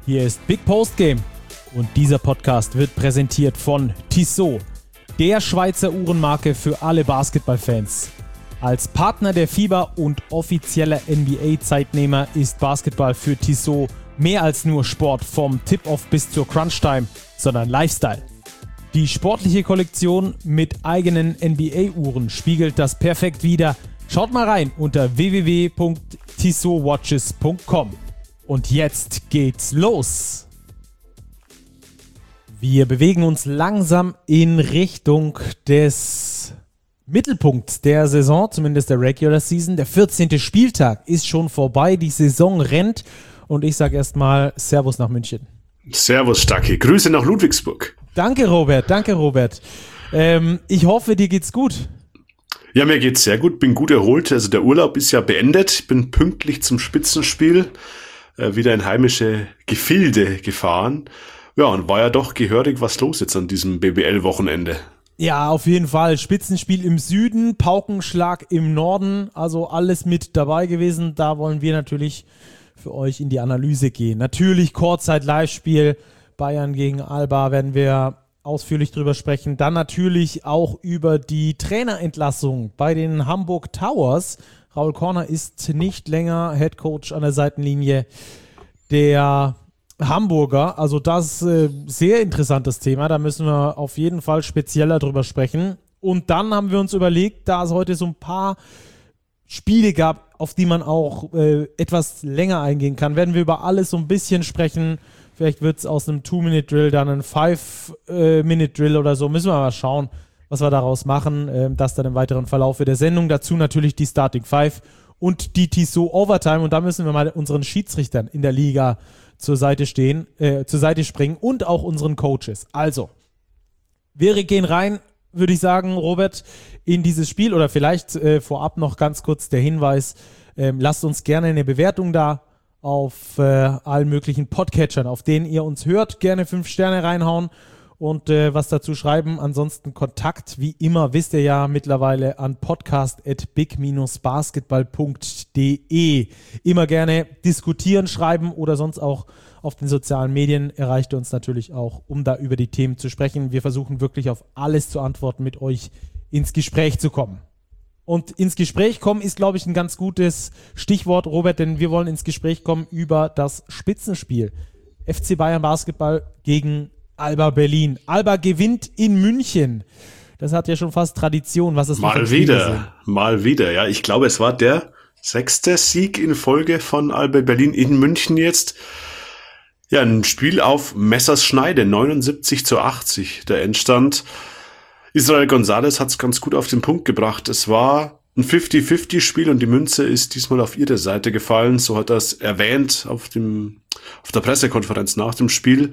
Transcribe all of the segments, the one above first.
Hier ist Big Post Game und dieser Podcast wird präsentiert von Tissot, der Schweizer Uhrenmarke für alle Basketballfans. Als Partner der FIBA und offizieller NBA-Zeitnehmer ist Basketball für Tissot mehr als nur Sport vom Tip-Off bis zur Crunch-Time, sondern Lifestyle. Die sportliche Kollektion mit eigenen NBA-Uhren spiegelt das perfekt wider. Schaut mal rein unter www.tissotwatches.com. Und jetzt geht's los. Wir bewegen uns langsam in Richtung des Mittelpunkts der Saison, zumindest der Regular Season. Der 14. Spieltag ist schon vorbei, die Saison rennt und ich sage erstmal Servus nach München. Servus Stacki, Grüße nach Ludwigsburg. Danke Robert. Ich hoffe, dir geht's gut. Ja, mir geht's sehr gut, bin gut erholt. Also der Urlaub ist ja beendet, bin pünktlich zum Spitzenspiel wieder in heimische Gefilde gefahren. Ja, und war ja doch gehörig was los jetzt an diesem BBL-Wochenende. Ja, auf jeden Fall. Spitzenspiel im Süden, Paukenschlag im Norden, also alles mit dabei gewesen. Da wollen wir natürlich für euch in die Analyse gehen. Natürlich Kurzzeit-Live-Spiel, Bayern gegen Alba werden wir ausführlich drüber sprechen. Dann natürlich auch über die Trainerentlassung bei den Hamburg Towers. Raul Korner ist nicht länger Headcoach an der Seitenlinie der Hamburger. Also das ist sehr interessantes Thema. Da müssen wir auf jeden Fall spezieller drüber sprechen. Und dann haben wir uns überlegt, da es heute so ein paar Spiele gab, auf die man auch etwas länger eingehen kann, werden wir über alles so ein bisschen sprechen. Vielleicht wird es aus einem 2-Minute-Drill dann ein 5-Minute-Drill oder so. Müssen wir mal schauen, was wir daraus machen. Das dann im weiteren Verlauf der Sendung. Dazu natürlich die Starting Five und die Tissot Overtime. Und da müssen wir mal unseren Schiedsrichtern in der Liga zur Seite springen und auch unseren Coaches. Also, wir gehen rein, würde ich sagen, Robert, in dieses Spiel. Oder vielleicht vorab noch ganz kurz der Hinweis, lasst uns gerne eine Bewertung da auf allen möglichen Podcatchern, auf denen ihr uns hört. Gerne 5 Sterne reinhauen und was dazu schreiben. Ansonsten Kontakt, wie immer, wisst ihr ja mittlerweile an podcast@big-basketball.de. Immer gerne diskutieren, schreiben oder sonst auch auf den sozialen Medien erreicht ihr uns natürlich auch, um da über die Themen zu sprechen. Wir versuchen wirklich auf alles zu antworten, mit euch ins Gespräch zu kommen. Und ins Gespräch kommen ist, glaube ich, ein ganz gutes Stichwort, Robert, denn wir wollen ins Gespräch kommen über das Spitzenspiel. FC Bayern Basketball gegen Alba Berlin. Alba gewinnt in München. Das hat ja schon fast Tradition. Was ist mal wieder. Ja, ich glaube, es war der 6. Sieg in Folge von Alba Berlin in München jetzt. Ja, ein Spiel auf Messers Schneide, 79-80 der Endstand. Israel González hat es ganz gut auf den Punkt gebracht. Es war ein 50-50-Spiel und die Münze ist diesmal auf ihre Seite gefallen. So hat er es erwähnt auf der Pressekonferenz nach dem Spiel.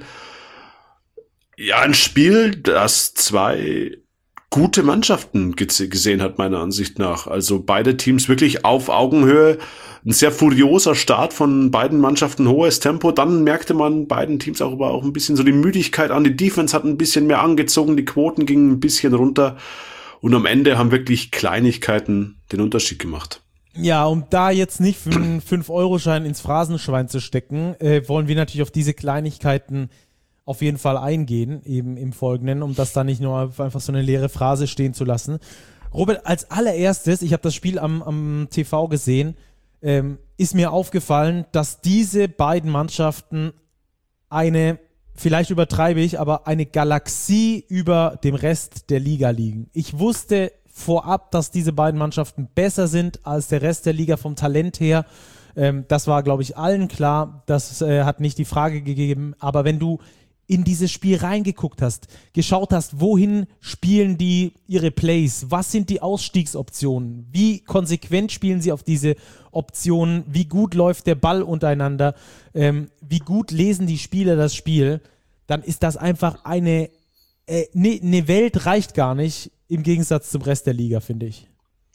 Ja, ein Spiel, das 2 gute Mannschaften gesehen hat, meiner Ansicht nach. Also beide Teams wirklich auf Augenhöhe. Ein sehr furioser Start von beiden Mannschaften, hohes Tempo. Dann merkte man beiden Teams aber auch ein bisschen so die Müdigkeit an. Die Defense hat ein bisschen mehr angezogen, die Quoten gingen ein bisschen runter. Und am Ende haben wirklich Kleinigkeiten den Unterschied gemacht. Ja, um da jetzt nicht für einen 5-Euro-Schein ins Phrasenschwein zu stecken, wollen wir natürlich auf diese Kleinigkeiten auf jeden Fall eingehen, eben im Folgenden, um das da nicht nur einfach so eine leere Phrase stehen zu lassen. Robert, als allererstes, ich habe das Spiel am TV gesehen, ist mir aufgefallen, dass diese beiden Mannschaften vielleicht übertreibe ich, aber eine Galaxie über dem Rest der Liga liegen. Ich wusste vorab, dass diese beiden Mannschaften besser sind als der Rest der Liga vom Talent her. Das war, glaube ich, allen klar. Das hat nicht die Frage gegeben. Aber wenn du in dieses Spiel reingeguckt hast, geschaut hast, wohin spielen die ihre Plays, was sind die Ausstiegsoptionen, wie konsequent spielen sie auf diese Optionen, wie gut läuft der Ball untereinander, wie gut lesen die Spieler das Spiel, dann ist das einfach eine Welt reicht gar nicht im Gegensatz zum Rest der Liga, finde ich.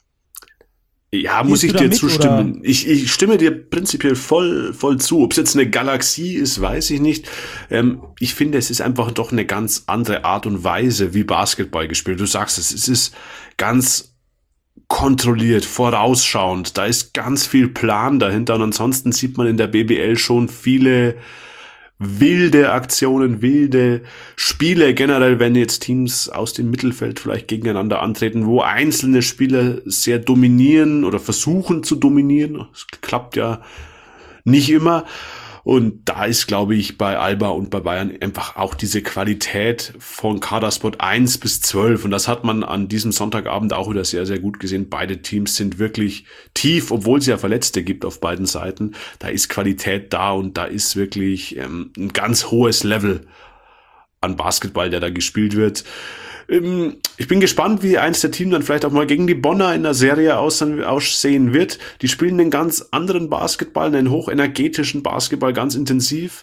Ja, muss ich dir zustimmen. Ich stimme dir prinzipiell voll zu. Ob es jetzt eine Galaxie ist, weiß ich nicht. Ich finde, es ist einfach doch eine ganz andere Art und Weise, wie Basketball gespielt. Du sagst es ist ganz kontrolliert, vorausschauend. Da ist ganz viel Plan dahinter. Und ansonsten sieht man in der BBL schon viele wilde Aktionen, wilde Spiele generell, wenn jetzt Teams aus dem Mittelfeld vielleicht gegeneinander antreten, wo einzelne Spieler sehr dominieren oder versuchen zu dominieren. Das klappt ja nicht immer. Und da ist, glaube ich, bei Alba und bei Bayern einfach auch diese Qualität von Kaderspot 1 bis 12. Und das hat man an diesem Sonntagabend auch wieder sehr, sehr gut gesehen. Beide Teams sind wirklich tief, obwohl es ja Verletzte gibt auf beiden Seiten. Da ist Qualität da und da ist wirklich ein ganz hohes Level an Basketball, der da gespielt wird. Ich bin gespannt, wie eins der Team dann vielleicht auch mal gegen die Bonner in der Serie aussehen wird. Die spielen einen ganz anderen Basketball, einen hochenergetischen Basketball, ganz intensiv.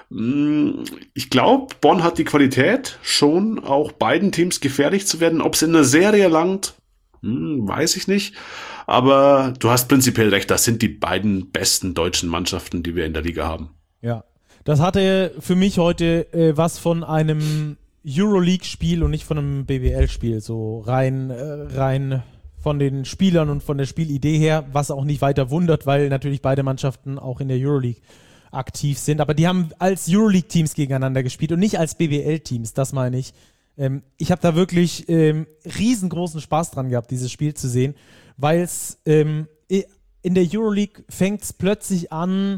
Ich glaube, Bonn hat die Qualität, schon auch beiden Teams gefährlich zu werden. Ob es in der Serie langt, weiß ich nicht. Aber du hast prinzipiell recht, das sind die beiden besten deutschen Mannschaften, die wir in der Liga haben. Ja, das hatte für mich heute was von einem Euroleague-Spiel und nicht von einem BBL-Spiel, so rein von den Spielern und von der Spielidee her, was auch nicht weiter wundert, weil natürlich beide Mannschaften auch in der Euroleague aktiv sind, aber die haben als Euroleague-Teams gegeneinander gespielt und nicht als BBL-Teams, das meine ich. Ich habe da wirklich riesengroßen Spaß dran gehabt, dieses Spiel zu sehen, weil es in der Euroleague fängt es plötzlich an,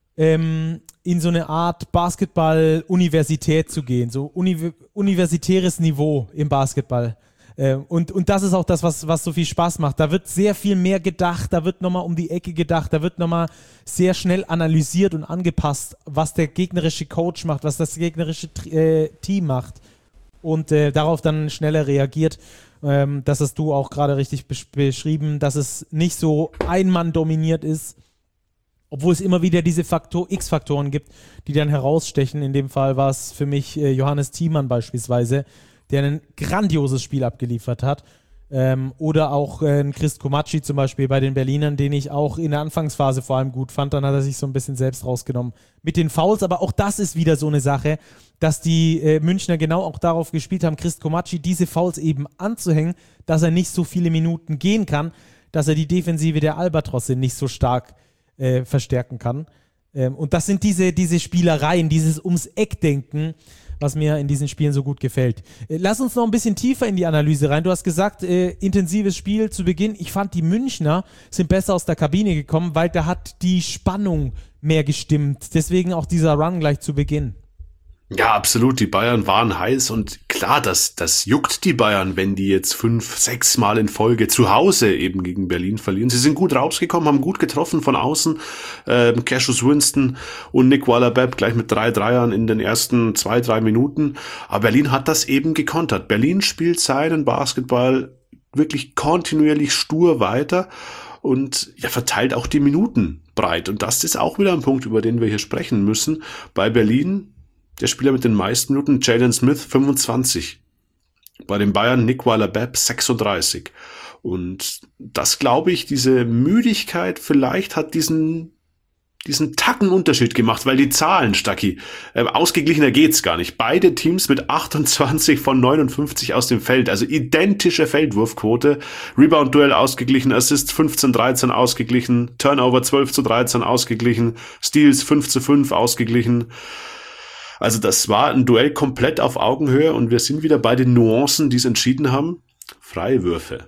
in so eine Art Basketball-Universität zu gehen, so universitäres Niveau im Basketball. Und das ist auch das, was so viel Spaß macht. Da wird sehr viel mehr gedacht, da wird nochmal um die Ecke gedacht, da wird nochmal sehr schnell analysiert und angepasst, was der gegnerische Coach macht, was das gegnerische Team macht und darauf dann schneller reagiert. Das hast du auch gerade richtig beschrieben, dass es nicht so ein Mann dominiert ist, obwohl es immer wieder diese X-Faktoren gibt, die dann herausstechen. In dem Fall war es für mich Johannes Thiemann beispielsweise, der ein grandioses Spiel abgeliefert hat. Oder auch Chris Komacki zum Beispiel bei den Berlinern, den ich auch in der Anfangsphase vor allem gut fand. Dann hat er sich so ein bisschen selbst rausgenommen mit den Fouls. Aber auch das ist wieder so eine Sache, dass die Münchner genau auch darauf gespielt haben, Chris Komacki diese Fouls eben anzuhängen, dass er nicht so viele Minuten gehen kann, dass er die Defensive der Albatrosse nicht so stark verstärken kann. Und das sind diese Spielereien, dieses Ums-Eck-Denken, was mir in diesen Spielen so gut gefällt. Lass uns noch ein bisschen tiefer in die Analyse rein. Du hast gesagt, intensives Spiel zu Beginn. Ich fand, die Münchner sind besser aus der Kabine gekommen, weil da hat die Spannung mehr gestimmt. Deswegen auch dieser Run gleich zu Beginn. Ja, absolut. Die Bayern waren heiß und klar, das juckt die Bayern, wenn die jetzt 5-6 Mal in Folge zu Hause eben gegen Berlin verlieren. Sie sind gut rausgekommen, haben gut getroffen von außen. Cassius Winston und Nick Weiler-Bepp gleich mit 3 Dreiern in den ersten 2-3 Minuten. Aber Berlin hat das eben gekontert. Berlin spielt seinen Basketball wirklich kontinuierlich stur weiter und ja, verteilt auch die Minuten breit. Und das ist auch wieder ein Punkt, über den wir hier sprechen müssen. Bei Berlin der Spieler mit den meisten Minuten, Jalen Smith, 25. Bei den Bayern Nick Weiler-Bepp, 36. Und das, glaube ich, diese Müdigkeit vielleicht hat diesen Tacken Unterschied gemacht, weil die Zahlen, Stacki, ausgeglichener geht's gar nicht. Beide Teams mit 28 von 59 aus dem Feld, also identische Feldwurfquote. Rebound-Duell ausgeglichen, Assists 15-13 ausgeglichen, Turnover 12-13 ausgeglichen, Steals 5-5 ausgeglichen. Also das war ein Duell komplett auf Augenhöhe und wir sind wieder bei den Nuancen, die es entschieden haben. Freiwürfe.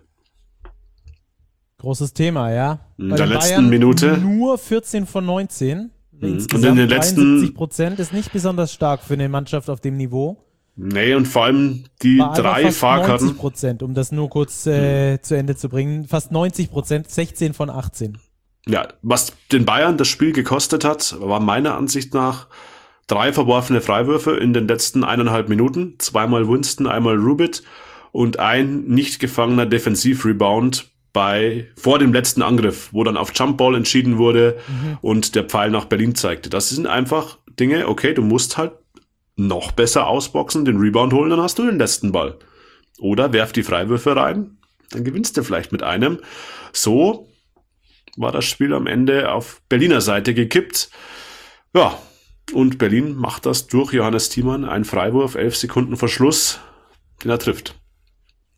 Großes Thema, ja. In der letzten Minute. Nur 14 von 19. Und in den letzten 73% ist nicht besonders stark für eine Mannschaft auf dem Niveau. Nee, und vor allem die 3 Fahrkarten. 90%, um das nur kurz zu Ende zu bringen. Fast 90%, 16 von 18. Ja, was den Bayern das Spiel gekostet hat, war meiner Ansicht nach 3 verworfene Freiwürfe in den letzten 1,5 Minuten, 2-mal Winston, einmal Rubit und ein nicht gefangener Defensivrebound vor dem letzten Angriff, wo dann auf Jumpball entschieden wurde und der Pfeil nach Berlin zeigte. Das sind einfach Dinge, okay, du musst halt noch besser ausboxen, den Rebound holen, dann hast du den letzten Ball. Oder werf die Freiwürfe rein, dann gewinnst du vielleicht mit einem. So war das Spiel am Ende auf Berliner Seite gekippt. Ja, und Berlin macht das durch Johannes Thiemann, ein Freiwurf, 11 Sekunden vor Schluss, den er trifft.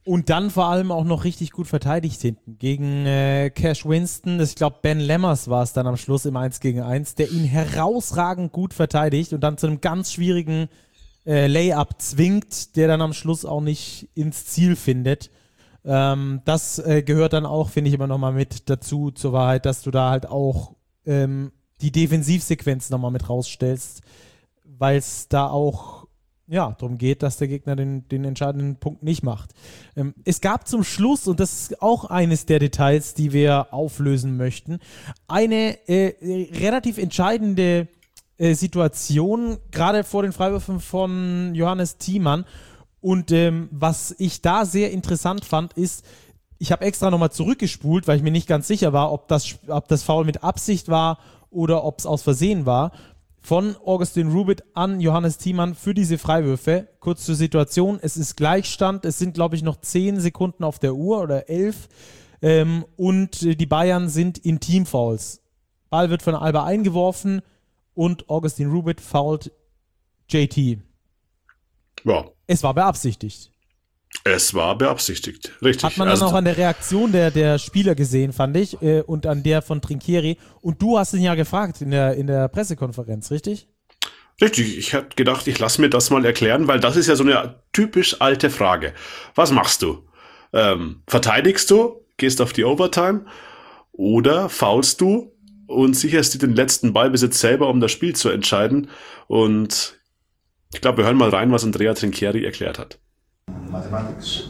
Und dann vor allem auch noch richtig gut verteidigt hinten gegen Cash Winston. Ich glaube, Ben Lammers war es dann am Schluss im 1-gegen-1, der ihn herausragend gut verteidigt und dann zu einem ganz schwierigen Layup zwingt, der dann am Schluss auch nicht ins Ziel findet. Das gehört dann auch, finde ich, immer nochmal mit dazu, zur Wahrheit, dass du da halt auch die Defensivsequenz nochmal mit rausstellst, weil es da auch darum geht, dass der Gegner den entscheidenden Punkt nicht macht. Es gab zum Schluss, und das ist auch eines der Details, die wir auflösen möchten, eine relativ entscheidende Situation, gerade vor den Freiwürfen von Johannes Thiemann. Und was ich da sehr interessant fand, ist, ich habe extra nochmal zurückgespult, weil ich mir nicht ganz sicher war, ob das Foul mit Absicht war oder ob es aus Versehen war, von Augustin Rubit an Johannes Thiemann für diese Freiwürfe. Kurz zur Situation, es ist Gleichstand, es sind, glaube ich, noch 10 Sekunden auf der Uhr oder 11 und die Bayern sind in Teamfouls. Ball wird von Alba eingeworfen und Augustin Rubit foult JT. Ja. Es war beabsichtigt. Es war beabsichtigt, richtig. Hat man dann auch an der Reaktion der Spieler gesehen, fand ich, und an der von Trinchieri. Und du hast ihn ja gefragt in der Pressekonferenz, richtig? Richtig, ich hätte gedacht, ich lasse mir das mal erklären, weil das ist ja so eine typisch alte Frage. Was machst du? Verteidigst du, gehst auf die Overtime oder foulst du und sicherst dir den letzten Ballbesitz selber, um das Spiel zu entscheiden? Und ich glaube, wir hören mal rein, was Andrea Trinchieri erklärt hat. Mathematics.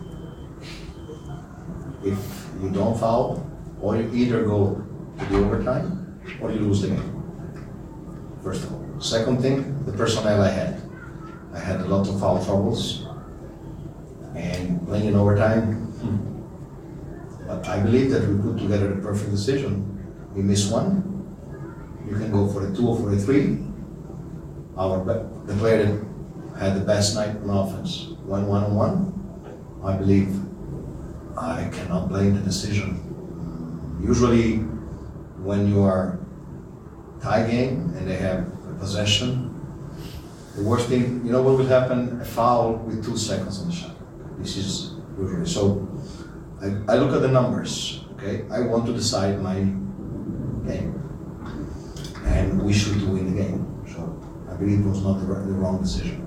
If you don't foul, or you either go to the overtime or you lose the game. First of all. Second thing, the personnel I had a lot of foul troubles and playing in overtime. But I believe that we put together the perfect decision. We miss one, you can go for a 2 or for a 3. The player that had the best night on offense went 1-on-1. I believe I cannot blame the decision. Usually when you are tie game and they have a possession, the worst thing, you know what will happen? A foul with 2 seconds on the shot. This is usually, so I look at the numbers, okay? I want to decide my game and we should win the game. So I believe it was not the wrong decision.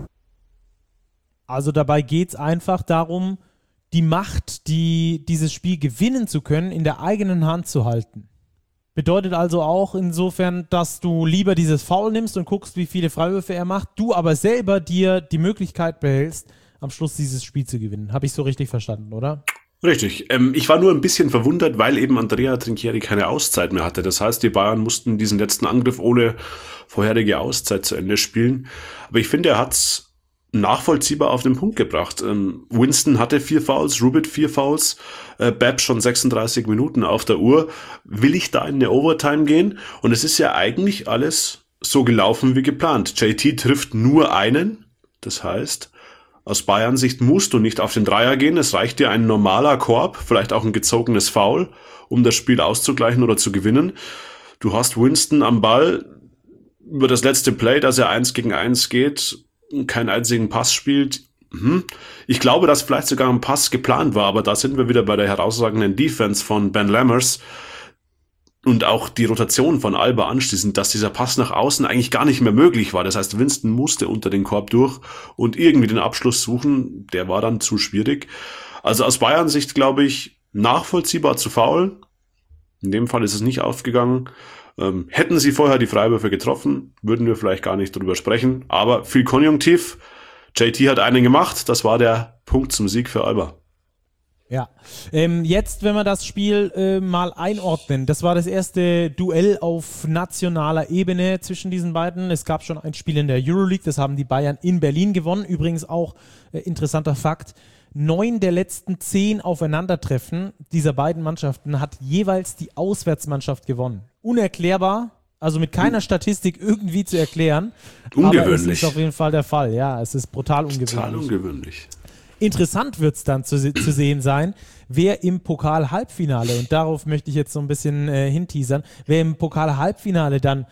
Also dabei geht es einfach darum, die Macht, dieses Spiel gewinnen zu können, in der eigenen Hand zu halten. Bedeutet also auch insofern, dass du lieber dieses Foul nimmst und guckst, wie viele Freiwürfe er macht, du aber selber dir die Möglichkeit behältst, am Schluss dieses Spiel zu gewinnen. Habe ich so richtig verstanden, oder? Richtig. Ich war nur ein bisschen verwundert, weil eben Andrea Trinchieri keine Auszeit mehr hatte. Das heißt, die Bayern mussten diesen letzten Angriff ohne vorherige Auszeit zu Ende spielen. Aber ich finde, er hat's nachvollziehbar auf den Punkt gebracht. Winston hatte 4 Fouls, Rubit 4 Fouls, Babb schon 36 Minuten auf der Uhr. Will ich da in eine Overtime gehen? Und es ist ja eigentlich alles so gelaufen wie geplant. JT trifft nur einen. Das heißt, aus Bayern Sicht musst du nicht auf den Dreier gehen. Es reicht dir ein normaler Korb, vielleicht auch ein gezogenes Foul, um das Spiel auszugleichen oder zu gewinnen. Du hast Winston am Ball über das letzte Play, dass er 1-gegen-1 geht, keinen einzigen Pass spielt. Ich glaube, dass vielleicht sogar ein Pass geplant war, aber da sind wir wieder bei der herausragenden Defense von Ben Lammers und auch die Rotation von Alba anschließend, dass dieser Pass nach außen eigentlich gar nicht mehr möglich war. Das heißt, Winston musste unter den Korb durch und irgendwie den Abschluss suchen. Der war dann zu schwierig. Also aus Bayern Sicht, glaube ich, nachvollziehbar zu faulen. In dem Fall ist es nicht aufgegangen. Hätten sie vorher die Freiwürfe getroffen, würden wir vielleicht gar nicht drüber sprechen. Aber viel Konjunktiv. JT hat einen gemacht. Das war der Punkt zum Sieg für Alba. Ja, jetzt, wenn wir das Spiel mal einordnen, das war das erste Duell auf nationaler Ebene zwischen diesen beiden. Es gab schon ein Spiel in der Euroleague, das haben die Bayern in Berlin gewonnen. Übrigens auch interessanter Fakt, 9 der letzten 10 Aufeinandertreffen dieser beiden Mannschaften hat jeweils die Auswärtsmannschaft gewonnen. Unerklärbar, also mit keiner Statistik irgendwie zu erklären. Ungewöhnlich. Aber es ist auf jeden Fall der Fall, ja, es ist brutal ungewöhnlich. Total ungewöhnlich. Interessant wird es dann zu sehen sein, wer im Pokal-Halbfinale, und darauf möchte ich jetzt so ein bisschen hinteasern, wer im Pokal-Halbfinale dann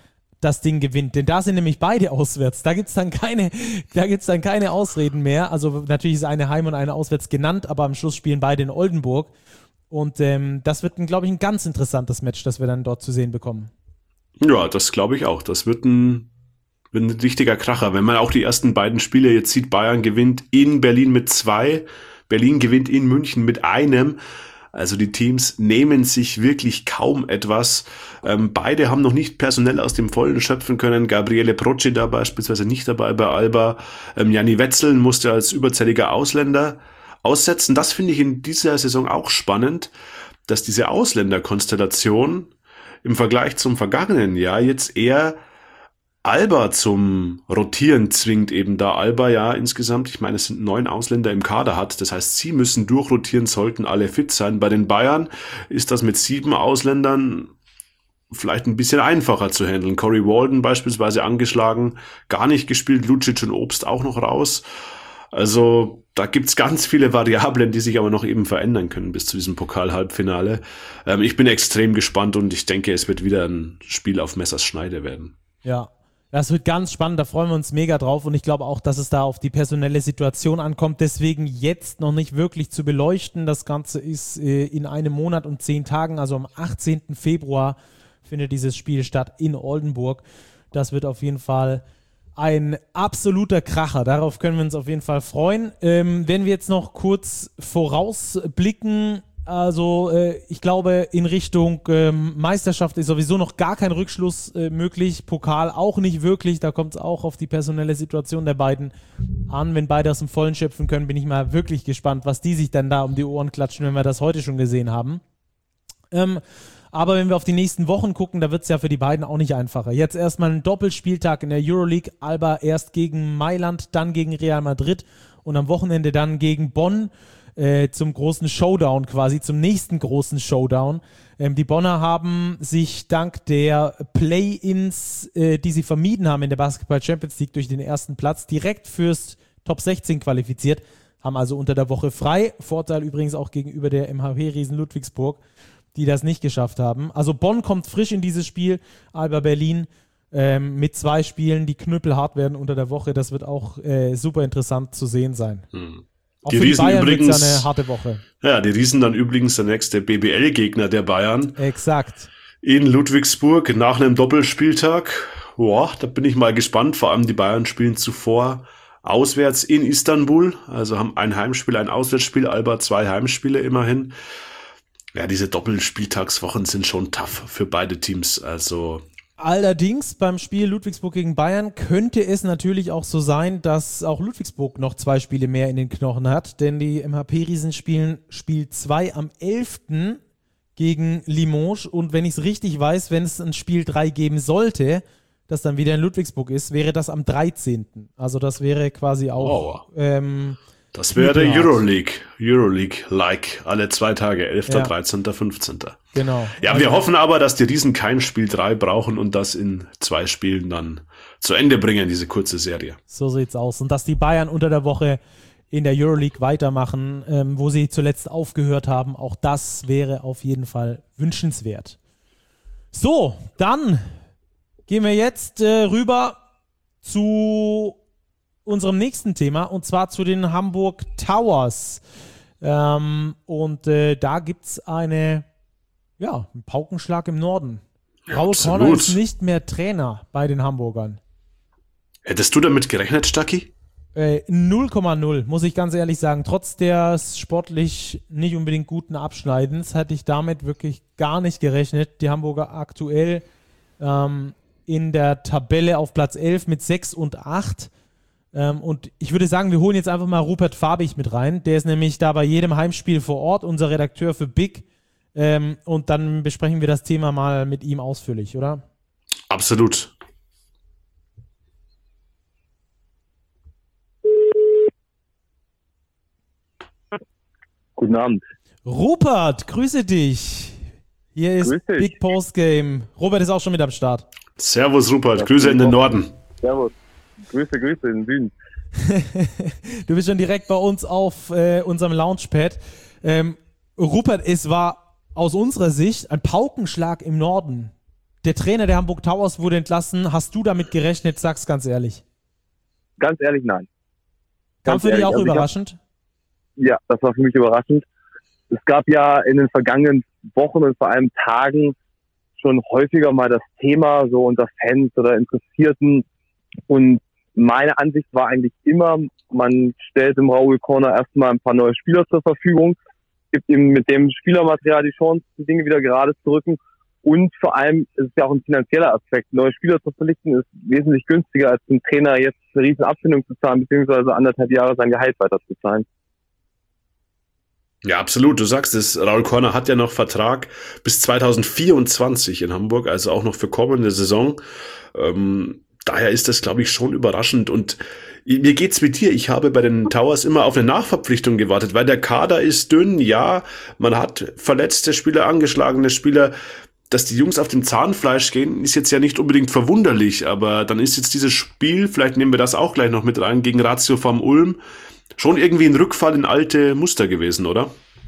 das Ding gewinnt, denn da sind nämlich beide auswärts. Da gibt's dann keine Ausreden mehr. Also natürlich ist eine heim und eine auswärts genannt, aber am Schluss spielen beide in Oldenburg. Und das wird, glaube ich, ein ganz interessantes Match, das wir dann dort zu sehen bekommen. Ja, das glaube ich auch. Das wird ein richtiger Kracher. Wenn man auch die ersten beiden Spiele jetzt sieht, Bayern gewinnt in Berlin mit 2, Berlin gewinnt in München mit 1. Also die Teams nehmen sich wirklich kaum etwas. Beide haben noch nicht personell aus dem Vollen schöpfen können. Gabriele Procida beispielsweise nicht dabei bei Alba. Janni Wetzeln musste als überzähliger Ausländer aussetzen. Das finde ich in dieser Saison auch spannend, dass diese Ausländerkonstellation im Vergleich zum vergangenen Jahr jetzt eher Alba zum Rotieren zwingt, eben da Alba ja insgesamt, ich meine, es sind 9 Ausländer im Kader hat, das heißt, sie müssen durchrotieren, sollten alle fit sein. Bei den Bayern ist das mit 7 Ausländern vielleicht ein bisschen einfacher zu handeln. Corey Walden beispielsweise angeschlagen, gar nicht gespielt, Lucic und Obst auch noch raus. Also da gibt's ganz viele Variablen, die sich aber noch eben verändern können bis zu diesem Pokal-Halbfinale. Ich bin extrem gespannt und ich denke, es wird wieder ein Spiel auf Messers Schneide werden. Ja, das wird ganz spannend, da freuen wir uns mega drauf und ich glaube auch, dass es da auf die personelle Situation ankommt, deswegen jetzt noch nicht wirklich zu beleuchten. Das Ganze ist in einem Monat und 10 Tagen, also am 18. Februar findet dieses Spiel statt in Oldenburg. Das wird auf jeden Fall ein absoluter Kracher, darauf können wir uns auf jeden Fall freuen. Wenn wir jetzt noch kurz vorausblicken, also ich glaube, in Richtung Meisterschaft ist sowieso noch gar kein Rückschluss möglich, Pokal auch nicht wirklich, da kommt es auch auf die personelle Situation der beiden an. Wenn beide aus dem Vollen schöpfen können, bin ich mal wirklich gespannt, was die sich dann da um die Ohren klatschen, wenn wir das heute schon gesehen haben. Aber wenn wir auf die nächsten Wochen gucken, da wird es ja für die beiden auch nicht einfacher. Jetzt erstmal ein Doppelspieltag in der Euroleague, Alba erst gegen Mailand, dann gegen Real Madrid und am Wochenende dann gegen Bonn. Zum großen Showdown quasi, zum nächsten großen Showdown. Die Bonner haben sich dank der Play-Ins, die sie vermieden haben in der Basketball Champions League durch den ersten Platz, direkt fürs Top 16 qualifiziert, haben also unter der Woche frei. Vorteil übrigens auch gegenüber der MHP-Riesen Ludwigsburg, die das nicht geschafft haben. Also Bonn kommt frisch in dieses Spiel, Alba Berlin mit 2 Spielen, die knüppelhart werden unter der Woche. Das wird auch super interessant zu sehen sein. Auch die für Riesen die Bayern übrigens, wird's ja eine harte Woche. Ja, die Riesen dann übrigens der nächste BBL-Gegner der Bayern. Exakt. In Ludwigsburg nach einem Doppelspieltag. Boah, da bin ich mal gespannt. Vor allem die Bayern spielen zuvor auswärts in Istanbul. Also haben ein Heimspiel, ein Auswärtsspiel, Alba 2 Heimspiele immerhin. Ja, diese Doppelspieltagswochen sind schon tough für beide Teams. Also Allerdings beim Spiel Ludwigsburg gegen Bayern könnte es natürlich auch so sein, dass auch Ludwigsburg noch 2 Spiele mehr in den Knochen hat, denn die MHP-Riesen spielen Spiel 2 am 11. gegen Limoges und wenn ich es richtig weiß, wenn es ein Spiel 3 geben sollte, das dann wieder in Ludwigsburg ist, wäre das am 13. Also das wäre quasi auch das wäre Euroleague-like, alle 2 Tage, 11., ja. 13., 15. Genau. Ja, wir hoffen aber, dass die Riesen kein Spiel 3 brauchen und das in 2 Spielen dann zu Ende bringen, diese kurze Serie. So sieht's aus. Und dass die Bayern unter der Woche in der Euroleague weitermachen, wo sie zuletzt aufgehört haben, auch das wäre auf jeden Fall wünschenswert. So, dann gehen wir jetzt rüber zu unserem nächsten Thema und zwar zu den Hamburg Towers. Da gibt es einen Paukenschlag im Norden. Raul Corner ist nicht mehr Trainer bei den Hamburgern. Hättest du damit gerechnet, Stacki? 0,0, muss ich ganz ehrlich sagen. Trotz des sportlich nicht unbedingt guten Abschneidens hatte ich damit wirklich gar nicht gerechnet. Die Hamburger aktuell in der Tabelle auf Platz 11 mit 6 und 8. Und ich würde sagen, wir holen jetzt einfach mal Rupert Fabich mit rein. Der ist nämlich da bei jedem Heimspiel vor Ort, unser Redakteur für Big. Und dann besprechen wir das Thema mal mit ihm ausführlich, oder? Absolut. Guten Abend. Rupert, grüße dich. Hier ist Big Postgame. Robert ist auch schon mit am Start. Servus Rupert, Grüße in den Norden. Servus. Grüße in den Süden. Du bist schon direkt bei uns auf unserem Launchpad. Rupert, es war aus unserer Sicht ein Paukenschlag im Norden. der Trainer der Hamburg Towers wurde entlassen. Hast du damit gerechnet? Sag's ganz ehrlich. Ganz ehrlich, nein. Kam Ganz für dich ehrlich, auch also überraschend? Ja, das war für mich überraschend. Es gab ja in den vergangenen Wochen und vor allem Tagen schon häufiger mal das Thema so unter Fans oder Interessierten. Und meine Ansicht war eigentlich immer, man stellt im Raoul Corner erstmal ein paar neue Spieler zur Verfügung, gibt ihm mit dem Spielermaterial die Chance, die Dinge wieder gerade zu rücken. Und vor allem ist es ja auch ein finanzieller Aspekt. Neue Spieler zu verpflichten ist wesentlich günstiger, als dem Trainer jetzt eine riesen Abfindung zu zahlen, beziehungsweise 1,5 Jahre sein Gehalt weiterzuzahlen. Ja, absolut. Du sagst es, Raoul Corner hat ja noch Vertrag bis 2024 in Hamburg, also auch noch für kommende Saison. Daher ist das, glaube ich, schon überraschend. Und mir geht's mit dir. Ich habe bei den Towers immer auf eine Nachverpflichtung gewartet, weil der Kader ist dünn. Ja, man hat verletzte Spieler, angeschlagene Spieler. Dass die Jungs auf dem Zahnfleisch gehen, ist jetzt ja nicht unbedingt verwunderlich. Aber dann ist jetzt dieses Spiel, vielleicht nehmen wir das auch gleich noch mit rein, gegen Ratio vom Ulm, schon irgendwie ein Rückfall in alte Muster gewesen, oder?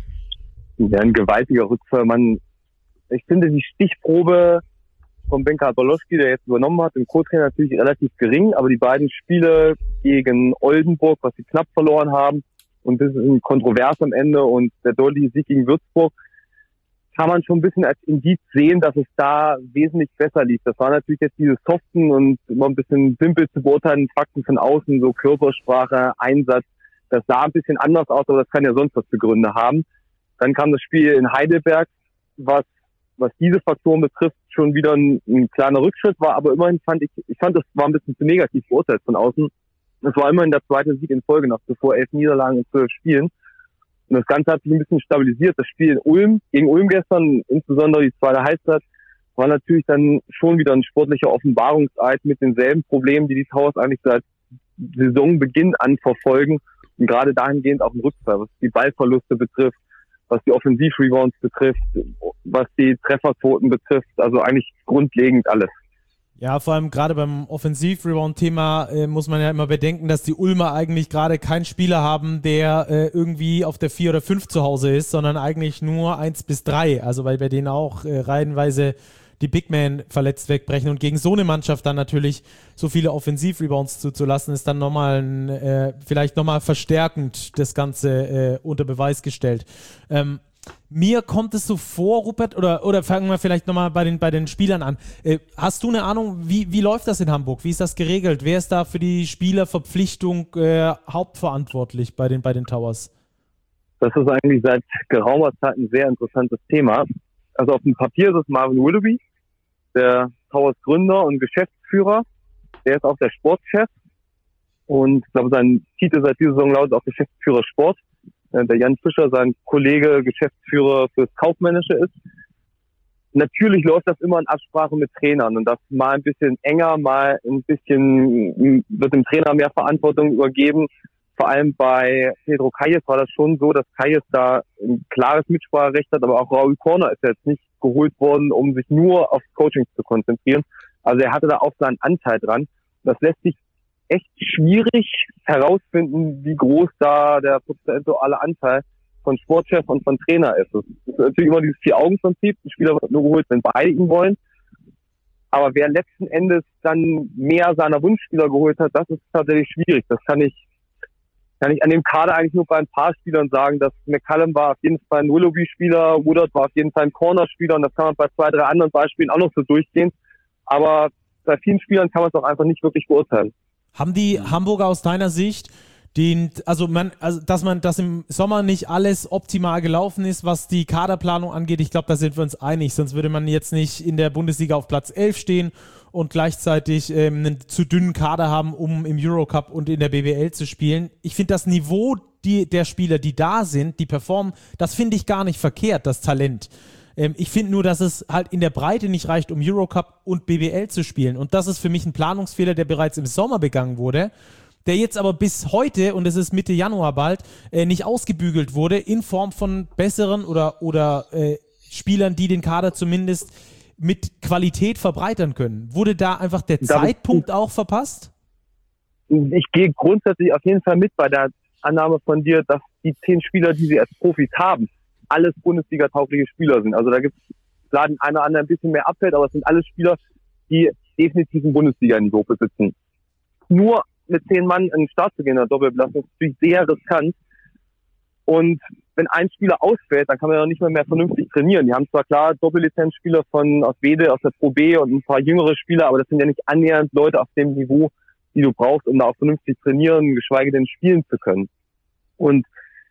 Ja, ein gewaltiger Rückfall. Ich finde die Stichprobe von Benka Boloschki, der jetzt übernommen hat, im Co-Trainer natürlich relativ gering, aber die beiden Spiele gegen Oldenburg, was sie knapp verloren haben, und das ist ein kontrovers am Ende, und der deutliche Sieg gegen Würzburg, kann man schon ein bisschen als Indiz sehen, dass es da wesentlich besser lief. Das war natürlich jetzt diese soften und immer ein bisschen simpel zu beurteilen Fakten von außen, so Körpersprache, Einsatz. Das sah ein bisschen anders aus, aber das kann ja sonst was für Gründe haben. Dann kam das Spiel in Heidelberg, was diese Faktoren betrifft, schon wieder ein kleiner Rückschritt war, aber immerhin fand das war ein bisschen zu negativ beurteilt von außen. Es war immerhin der zweite Sieg in Folge nach zuvor 11 Niederlagen in 12 Spielen. Und das Ganze hat sich ein bisschen stabilisiert. Das Spiel in Ulm, gegen Ulm gestern, insbesondere die zweite Halbzeit, war natürlich dann schon wieder ein sportlicher Offenbarungseid mit denselben Problemen, die Towers eigentlich seit Saisonbeginn an verfolgen. Und gerade dahingehend auch ein Rückfall, was die Ballverluste betrifft, was die Offensivrebounds betrifft, was die Trefferquoten betrifft. Also eigentlich grundlegend alles. Ja, vor allem gerade beim Offensiv-Rebound-Thema muss man ja immer bedenken, dass die Ulmer eigentlich gerade keinen Spieler haben, der irgendwie auf der 4 oder 5 zu Hause ist, sondern eigentlich nur 1 bis 3. Also weil bei denen auch reihenweise die Big Men verletzt wegbrechen, und gegen so eine Mannschaft dann natürlich so viele Offensiv-Rebounds zuzulassen, ist dann vielleicht nochmal verstärkend das Ganze unter Beweis gestellt. Mir kommt es so vor, Rupert, oder fangen wir vielleicht nochmal bei den Spielern an. Hast du eine Ahnung, wie läuft das in Hamburg? Wie ist das geregelt? Wer ist da für die Spielerverpflichtung hauptverantwortlich bei den Towers? Das ist eigentlich seit geraumer Zeit ein sehr interessantes Thema. Also auf dem Papier ist es Marvin Willoughby, der Towers Gründer und Geschäftsführer. Der ist auch der Sportchef. Und ich glaube, sein Titel seit dieser Saison lautet auch Geschäftsführer Sport. Der Jan Fischer, sein Kollege, Geschäftsführer fürs Kaufmännische ist. Natürlich läuft das immer in Absprache mit Trainern, und das mal ein bisschen enger, mal ein bisschen wird dem Trainer mehr Verantwortung übergeben. Vor allem bei Pedro Calles war das schon so, dass Calles da ein klares Mitspracherecht hat, aber auch Raoul Corner ist jetzt nicht geholt worden, um sich nur aufs Coaching zu konzentrieren. Also er hatte da auch seinen Anteil dran. Das lässt sich echt schwierig herausfinden, wie groß da der prozentuale Anteil von Sportchef und von Trainer ist. Das ist natürlich immer dieses 4-Augen-Prinzip. Ein Spieler wird nur geholt, wenn beide ihn wollen. Aber wer letzten Endes dann mehr seiner Wunschspieler geholt hat, das ist tatsächlich schwierig. Das kann ich an dem Kader eigentlich nur bei ein paar Spielern sagen, dass McCallum war auf jeden Fall ein Willoughby-Spieler, Woodard war auf jeden Fall ein Corner-Spieler, und das kann man bei 2, 3 anderen Beispielen auch noch so durchgehen. Aber bei vielen Spielern kann man es auch einfach nicht wirklich beurteilen. Haben die Hamburger aus deiner Sicht dass im Sommer nicht alles optimal gelaufen ist, was die Kaderplanung angeht? Ich glaube, da sind wir uns einig, sonst würde man jetzt nicht in der Bundesliga auf Platz 11 stehen und gleichzeitig einen zu dünnen Kader haben, um im Eurocup und in der BBL zu spielen. Ich finde das Niveau der Spieler, die da sind, die performen, das finde ich gar nicht verkehrt, das Talent. Ich finde nur, dass es halt in der Breite nicht reicht, um Eurocup und BBL zu spielen. Und das ist für mich ein Planungsfehler, der bereits im Sommer begangen wurde, der jetzt aber bis heute, und es ist Mitte Januar bald, nicht ausgebügelt wurde, in Form von besseren oder Spielern, die den Kader zumindest mit Qualität verbreitern können. Wurde da einfach der Zeitpunkt auch verpasst? Ich gehe grundsätzlich auf jeden Fall mit bei der Annahme von dir, dass die 10 Spieler, die sie als Profis haben, alles Bundesliga-taugliche Spieler sind. Also da gibt es Klar, den einen oder anderen ein bisschen mehr abfällt, aber es sind alles Spieler, die definitiv ein Bundesliga-Niveau besitzen. Nur mit 10 Mann in den Start zu gehen in der Doppelbelastung ist natürlich sehr riskant. Und wenn ein Spieler ausfällt, dann kann man ja nicht mehr vernünftig trainieren. Die haben zwar klar Doppellizenzspieler aus Wede, aus der Pro B und ein paar jüngere Spieler, aber das sind ja nicht annähernd Leute auf dem Niveau, die du brauchst, um da auch vernünftig trainieren, geschweige denn spielen zu können. Und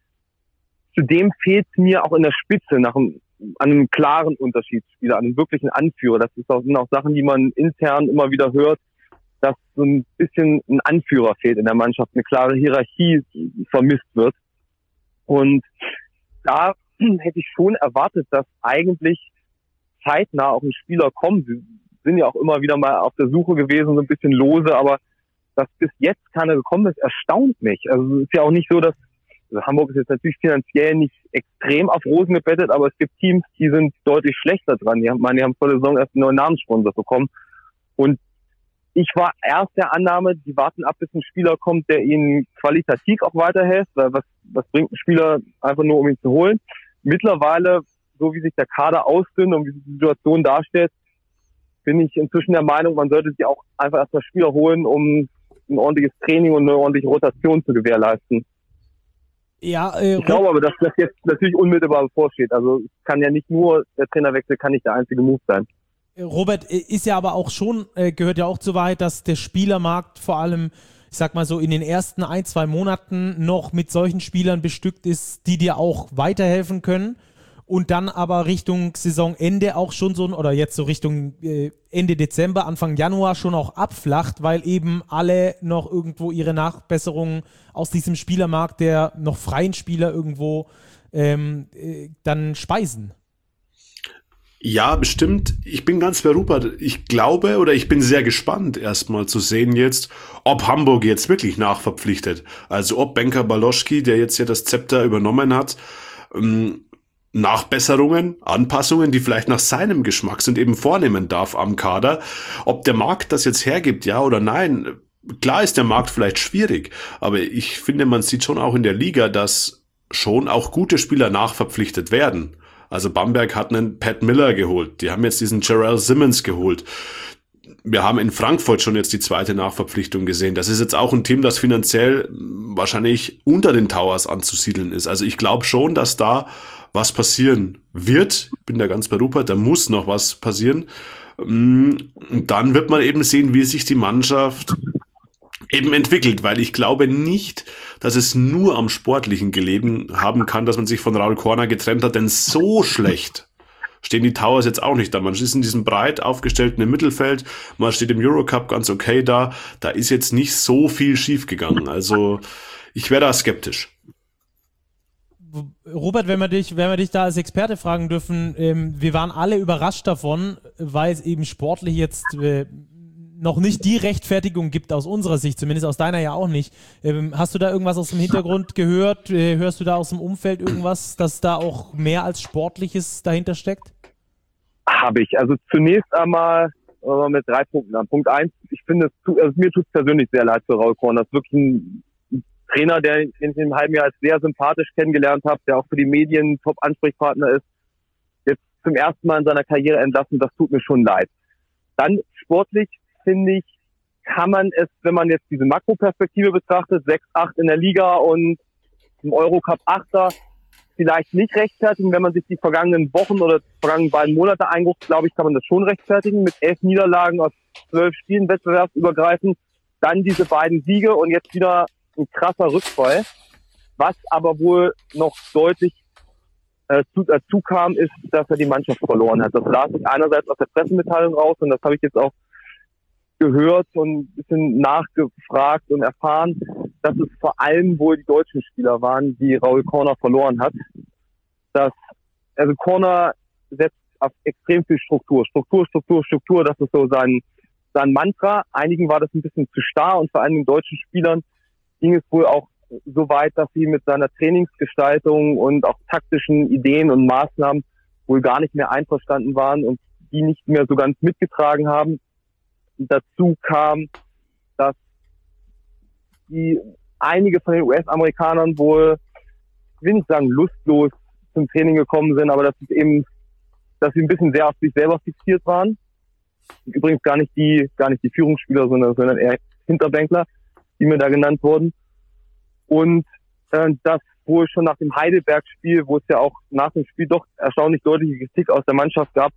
zudem fehlt mir auch in der Spitze an einem klaren Unterschiedsspieler, an einem wirklichen Anführer. Das sind auch Sachen, die man intern immer wieder hört, dass so ein bisschen ein Anführer fehlt in der Mannschaft, eine klare Hierarchie vermisst wird. Und da hätte ich schon erwartet, dass eigentlich zeitnah auch ein Spieler kommt. Sie sind ja auch immer wieder mal auf der Suche gewesen, so ein bisschen lose, aber dass bis jetzt keiner gekommen ist, erstaunt mich. Also es ist ja auch nicht so, dass Hamburg ist jetzt natürlich finanziell nicht extrem auf Rosen gebettet, aber es gibt Teams, die sind deutlich schlechter dran. Die haben vor der Saison erst einen neuen Namenssponsor bekommen. Und ich war erst der Annahme, die warten ab, bis ein Spieler kommt, der ihnen qualitativ auch weiterhilft, weil was bringt ein Spieler einfach nur, um ihn zu holen. Mittlerweile, so wie sich der Kader ausdünnt und wie sich die Situation darstellt, bin ich inzwischen der Meinung, man sollte sich auch einfach erstmal Spieler holen, um ein ordentliches Training und eine ordentliche Rotation zu gewährleisten. Ja, ich glaube aber, dass das jetzt natürlich unmittelbar bevorsteht. Also es kann ja nicht nur, der Trainerwechsel kann nicht der einzige Move sein. Robert, ist ja aber auch schon, gehört ja auch zu Wahrheit, dass der Spielermarkt vor allem, ich sag mal so, in den ersten 1-2 Monaten noch mit solchen Spielern bestückt ist, die dir auch weiterhelfen können und dann aber Richtung Saisonende auch schon so, oder jetzt so Richtung Ende Dezember, Anfang Januar schon auch abflacht, weil eben alle noch irgendwo ihre Nachbesserungen aus diesem Spielermarkt der noch freien Spieler irgendwo dann speisen. Ja, bestimmt. Ich bin ganz bei Rupert. Ich glaube oder ich bin sehr gespannt, erstmal zu sehen jetzt, ob Hamburg jetzt wirklich nachverpflichtet. Also ob Benka Baloschki, der jetzt ja das Zepter übernommen hat, Nachbesserungen, Anpassungen, die vielleicht nach seinem Geschmack sind, eben vornehmen darf am Kader. Ob der Markt das jetzt hergibt, ja oder nein. Klar ist der Markt vielleicht schwierig, aber ich finde, man sieht schon auch in der Liga, dass schon auch gute Spieler nachverpflichtet werden. Also Bamberg hat einen Pat Miller geholt. Die haben jetzt diesen Jarrell Simmons geholt. Wir haben in Frankfurt schon jetzt die zweite Nachverpflichtung gesehen. Das ist jetzt auch ein Team, das finanziell wahrscheinlich unter den Towers anzusiedeln ist. Also ich glaube schon, dass da was passieren wird. Ich bin da ganz bei Rupert, da muss noch was passieren. Und dann wird man eben sehen, wie sich die Mannschaft eben entwickelt, weil ich glaube nicht, dass es nur am Sportlichen gelegen haben kann, dass man sich von Raul Korner getrennt hat, denn so schlecht stehen die Towers jetzt auch nicht da. Man ist in diesem breit aufgestellten Mittelfeld, man steht im Eurocup ganz okay da ist jetzt nicht so viel schiefgegangen. Also ich wäre da skeptisch. Robert, wenn wir dich da als Experte fragen dürfen, wir waren alle überrascht davon, weil es eben sportlich jetzt noch nicht die Rechtfertigung gibt, aus unserer Sicht, zumindest aus deiner ja auch nicht. Hast du da irgendwas aus dem Hintergrund gehört? Hörst du da aus dem Umfeld irgendwas, dass da auch mehr als Sportliches dahinter steckt? Habe ich. Also zunächst einmal mit 3 Punkten an. Punkt 1, ich finde, mir tut es persönlich sehr leid für Raul Korner. Das ist wirklich ein Trainer, den ich in einem halben Jahr als sehr sympathisch kennengelernt habe, der auch für die Medien Top-Ansprechpartner ist. Jetzt zum ersten Mal in seiner Karriere entlassen, das tut mir schon leid. Dann sportlich, finde ich, kann man es, wenn man jetzt diese Makroperspektive betrachtet, 6-8 in der Liga und im Eurocup 8er, vielleicht nicht rechtfertigen. Wenn man sich die vergangenen Wochen oder die vergangenen beiden Monate einguckt, glaube ich, kann man das schon rechtfertigen. Mit 11 Niederlagen aus 12 Spielen wettbewerbsübergreifend, dann diese beiden Siege und jetzt wieder ein krasser Rückfall. Was aber wohl noch deutlich dazu kam, ist, dass er die Mannschaft verloren hat. Das las ich einerseits aus der Pressemitteilung raus und das habe ich jetzt auch gehört und ein bisschen nachgefragt und erfahren, dass es vor allem wohl die deutschen Spieler waren, die Raul Korner verloren hat. Also Korner setzt auf extrem viel Struktur. Struktur, das ist so sein Mantra. Einigen war das ein bisschen zu starr und vor allem den deutschen Spielern ging es wohl auch so weit, dass sie mit seiner Trainingsgestaltung und auch taktischen Ideen und Maßnahmen wohl gar nicht mehr einverstanden waren und die nicht mehr so ganz mitgetragen haben. Dazu kam, dass einige von den US-Amerikanern wohl, ich will nicht sagen lustlos zum Training gekommen sind, aber dass dass sie ein bisschen sehr auf sich selber fixiert waren. Übrigens gar nicht die Führungsspieler, sondern eher Hinterbänkler, die mir da genannt wurden. Und das wohl schon nach dem Heidelberg-Spiel, wo es ja auch nach dem Spiel doch erstaunlich deutliche Kritik aus der Mannschaft gab,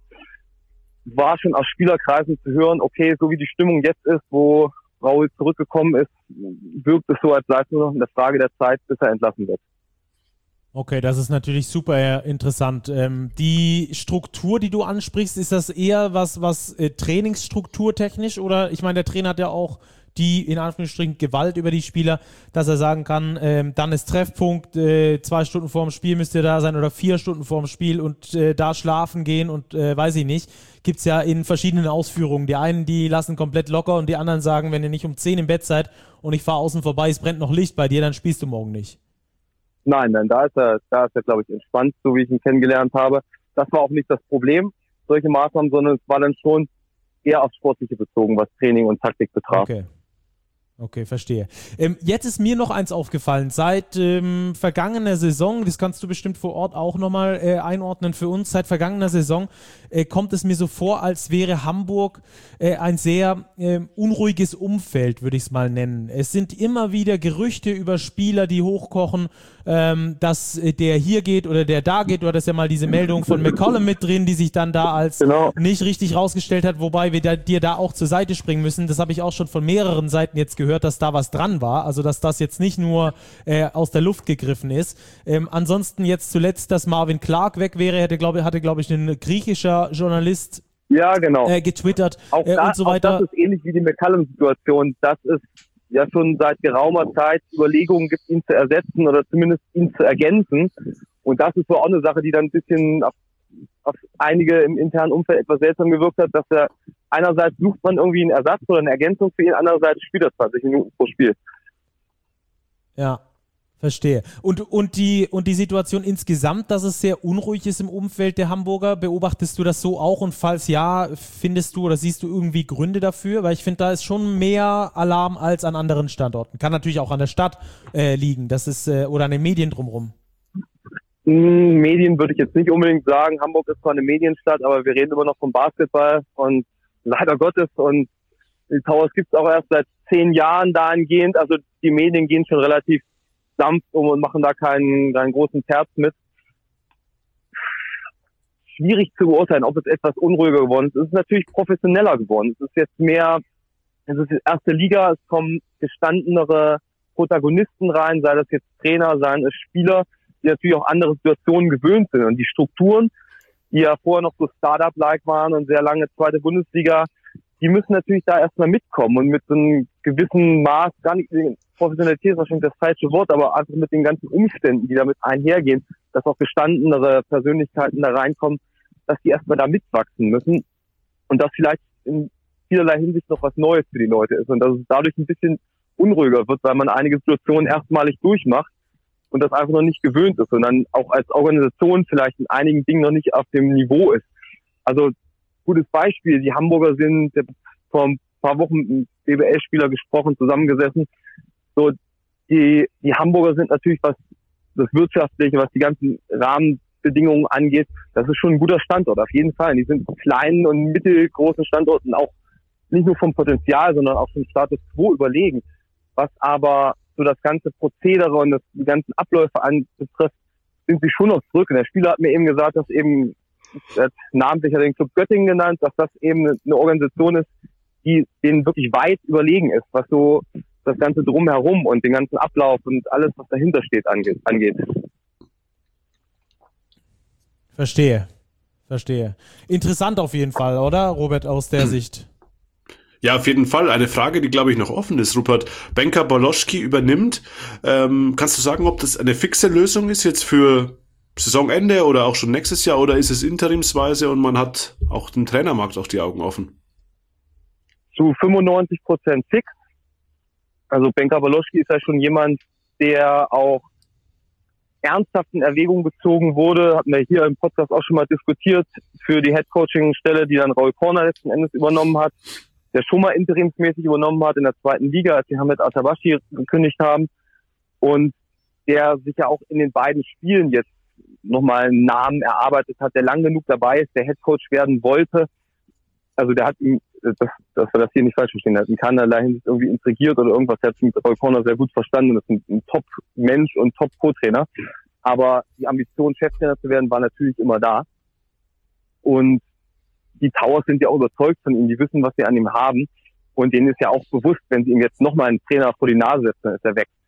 war schon aus Spielerkreisen zu hören, okay, so wie die Stimmung jetzt ist, wo Raul zurückgekommen ist, wirkt es so, als sei es nur noch eine Frage der Zeit, bis er entlassen wird. Okay, das ist natürlich super interessant. Die Struktur, die du ansprichst, ist das eher was Trainingsstrukturtechnisch, oder? Ich meine, der Trainer hat ja auch die, in Anführungsstrichen, Gewalt über die Spieler, dass er sagen kann, dann ist Treffpunkt, 2 Stunden vorm Spiel müsst ihr da sein oder 4 Stunden vorm Spiel und da schlafen gehen und weiß ich nicht. Gibt's ja in verschiedenen Ausführungen. Die einen, die lassen komplett locker und die anderen sagen, wenn ihr nicht um 10 im Bett seid und ich fahre außen vorbei, es brennt noch Licht bei dir, dann spielst du morgen nicht. Nein, da ist er, glaube ich, entspannt, so wie ich ihn kennengelernt habe. Das war auch nicht das Problem, solche Maßnahmen, sondern es war dann schon eher aufs Sportliche bezogen, was Training und Taktik betraf. Okay, verstehe. Jetzt ist mir noch eins aufgefallen. Seit vergangener Saison, das kannst du bestimmt vor Ort auch nochmal einordnen für uns, seit vergangener Saison kommt es mir so vor, als wäre Hamburg ein sehr unruhiges Umfeld, würde ich es mal nennen. Es sind immer wieder Gerüchte über Spieler, die hochkochen, dass der hier geht oder der da geht. Du hattest ja mal diese Meldung von McCollum mit drin, die sich dann da als nicht richtig rausgestellt hat, wobei wir dir da auch zur Seite springen müssen. Das habe ich auch schon von mehreren Seiten jetzt gehört, dass da was dran war, also dass das jetzt nicht nur aus der Luft gegriffen ist. Ansonsten jetzt zuletzt, dass Marvin Clark weg wäre, hatte glaube ich, ein griechischer Journalist getwittert und so weiter. Auch das ist ähnlich wie die McCallum-Situation, dass es ja schon seit geraumer Zeit Überlegungen gibt, ihn zu ersetzen oder zumindest ihn zu ergänzen. Und das ist so auch eine Sache, die dann ein bisschen auf einige im internen Umfeld etwas seltsam gewirkt hat, dass er einerseits sucht man irgendwie einen Ersatz oder eine Ergänzung für ihn, andererseits spielt er 20 Minuten pro Spiel. Ja, verstehe. Und die Situation insgesamt, dass es sehr unruhig ist im Umfeld der Hamburger, beobachtest du das so auch? Und falls ja, findest du oder siehst du irgendwie Gründe dafür? Weil ich finde, da ist schon mehr Alarm als an anderen Standorten. Kann natürlich auch an der Stadt liegen, das ist oder an den Medien drumherum. Medien würde ich jetzt nicht unbedingt sagen. Hamburg ist zwar eine Medienstadt, aber wir reden immer noch vom Basketball und leider Gottes, und die Towers gibt es auch erst seit 10 Jahren dahingehend. Also die Medien gehen schon relativ sanft um und machen da keinen großen Terz mit. Schwierig zu beurteilen, ob es etwas unruhiger geworden ist. Es ist natürlich professioneller geworden. Es ist jetzt mehr, es ist erste Liga, es kommen gestandenere Protagonisten rein, sei das jetzt Trainer, seien es Spieler, die natürlich auch andere Situationen gewöhnt sind. Und die Strukturen, die ja vorher noch so Startup-like waren und sehr lange zweite Bundesliga, die müssen natürlich da erstmal mitkommen und mit so einem gewissen Maß, gar nicht, Professionalität ist wahrscheinlich das falsche Wort, aber einfach mit den ganzen Umständen, die damit einhergehen, dass auch gestandenere Persönlichkeiten da reinkommen, dass die erstmal da mitwachsen müssen und das vielleicht in vielerlei Hinsicht noch was Neues für die Leute ist und dass es dadurch ein bisschen unruhiger wird, weil man einige Situationen erstmalig durchmacht und das einfach noch nicht gewöhnt ist und dann auch als Organisation vielleicht in einigen Dingen noch nicht auf dem Niveau ist. Also gutes Beispiel, die Hamburger sind vor ein paar Wochen mit einem BBL-Spieler gesprochen, zusammengesessen. So, die Hamburger sind natürlich, was das Wirtschaftliche, was die ganzen Rahmenbedingungen angeht, das ist schon ein guter Standort, auf jeden Fall. Die sind kleinen und mittelgroßen Standorten auch nicht nur vom Potenzial, sondern auch vom Status quo überlegen. Was aber so das ganze Prozedere und die ganzen Abläufe betrifft, sind sie schon noch zurück. Und der Spieler hat mir eben gesagt, dass eben, er hat namentlich den Club Göttingen genannt, dass das eben eine Organisation ist, die denen wirklich weit überlegen ist, was so das Ganze drumherum und den ganzen Ablauf und alles, was dahinter steht, angeht. Verstehe. Interessant auf jeden Fall, oder, Robert, aus der Sicht? Ja, auf jeden Fall. Eine Frage, die, glaube ich, noch offen ist, Rupert. Benka Boloschki übernimmt. Kannst du sagen, ob das eine fixe Lösung ist jetzt für Saisonende oder auch schon nächstes Jahr, oder ist es interimsweise und man hat auch dem Trainermarkt auch die Augen offen? Zu 95% fix. Also Benka Boloschki ist ja schon jemand, der auch ernsthaft in Erwägung gezogen wurde, hatten wir hier im Podcast auch schon mal diskutiert, für die Headcoaching-Stelle, die dann Raul Korner letzten Endes übernommen hat, der schon mal interimsmäßig übernommen hat in der 2. Liga, als die Hamed Atabashi gekündigt haben und der sich ja auch in den beiden Spielen jetzt nochmal einen Namen erarbeitet hat, der lang genug dabei ist, der Headcoach werden wollte. Also der hat ihn, dass wir das hier nicht falsch verstehen, der hat in keinerlei Hinsicht irgendwie intrigiert oder irgendwas, der hat mit Roy Corner sehr gut verstanden, ist ein Top-Mensch und Top-Co-Trainer. Aber die Ambition, Cheftrainer zu werden, war natürlich immer da. Und die Towers sind ja auch überzeugt von ihm, die wissen, was sie an ihm haben. Und denen ist ja auch bewusst, wenn sie ihm jetzt nochmal einen Trainer vor die Nase setzen, dann ist er weg.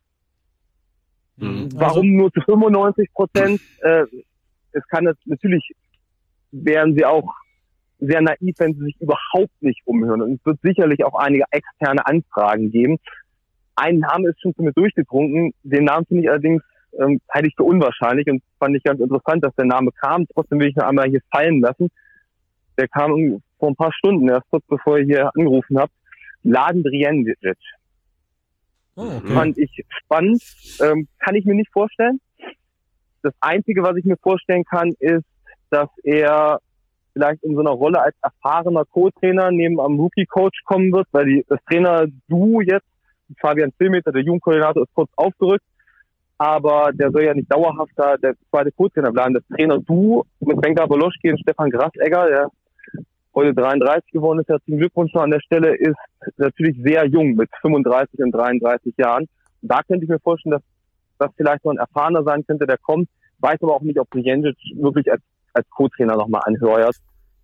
Warum nur zu 95%? Es kann jetzt, natürlich wären sie auch sehr naiv, wenn sie sich überhaupt nicht umhören. Und es wird sicherlich auch einige externe Anfragen geben. Ein Name ist schon zu mir durchgedrungen. Den Namen finde ich allerdings halte ich für unwahrscheinlich und fand ich ganz interessant, dass der Name kam. Trotzdem will ich noch einmal hier fallen lassen. Der kam vor ein paar Stunden, erst kurz bevor ich hier angerufen habe. Mladen Drijendžić. Okay. Fand ich spannend. Kann ich mir nicht vorstellen. Das Einzige, was ich mir vorstellen kann, ist, dass er vielleicht in so einer Rolle als erfahrener Co-Trainer neben einem Rookie-Coach kommen wird, weil das Trainer-Duo jetzt, Fabian Filmeter, der Jugendkoordinator, ist kurz aufgerückt, aber der soll ja nicht dauerhaft da der zweite Co-Trainer bleiben. Das Trainer-Duo mit Benka Baloschki und Stefan Grassegger, der heute 33 geworden ist, herzlichen Glückwunsch noch an der Stelle, ist natürlich sehr jung mit 35 und 33 Jahren. Und da könnte ich mir vorstellen, dass das vielleicht noch ein Erfahrener sein könnte, der kommt. Weiß aber auch nicht, ob Drijendžić wirklich als Co-Trainer nochmal anheuert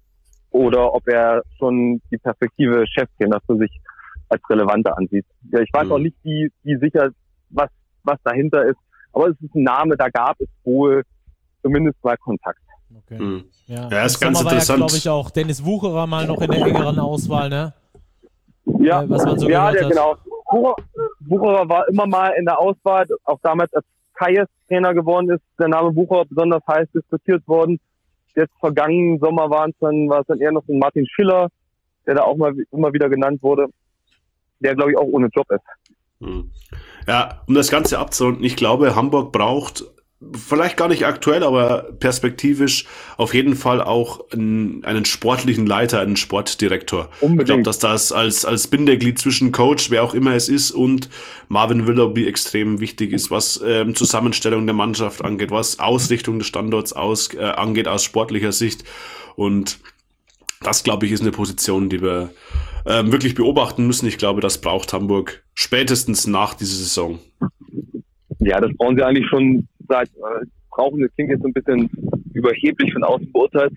oder ob er schon die Perspektive Cheftrainer für sich als relevanter ansieht. Ja, ich weiß auch nicht, wie sicher, was dahinter ist, aber es ist ein Name, da gab es wohl zumindest mal Kontakt. Okay. Ja, ist ganz interessant. Ja, glaube ich, auch Dennis Wucherer mal noch in der engeren Auswahl, ne? Ja, was man so gehört hat. Genau. Wucherer war immer mal in der Auswahl, auch damals als Kayes Trainer geworden ist, der Name Wucherer besonders heiß diskutiert worden. Jetzt vergangenen Sommer war es dann eher noch so ein Martin Schiller, der da auch mal immer wieder genannt wurde, der, glaube ich, auch ohne Job ist. Ja, um das Ganze abzurunden, ich glaube, Hamburg braucht vielleicht gar nicht aktuell, aber perspektivisch auf jeden Fall auch einen sportlichen Leiter, einen Sportdirektor. Unbedingt. Ich glaube, dass das als Bindeglied zwischen Coach, wer auch immer es ist, und Marvin Willoughby extrem wichtig ist, was Zusammenstellung der Mannschaft angeht, was Ausrichtung des Standorts angeht aus sportlicher Sicht. Und das, glaube ich, ist eine Position, die wir wirklich beobachten müssen. Ich glaube, das braucht Hamburg spätestens nach dieser Saison. Ja, das brauchen sie eigentlich schon seit brauchen. Das klingt jetzt so ein bisschen überheblich von außen beurteilt.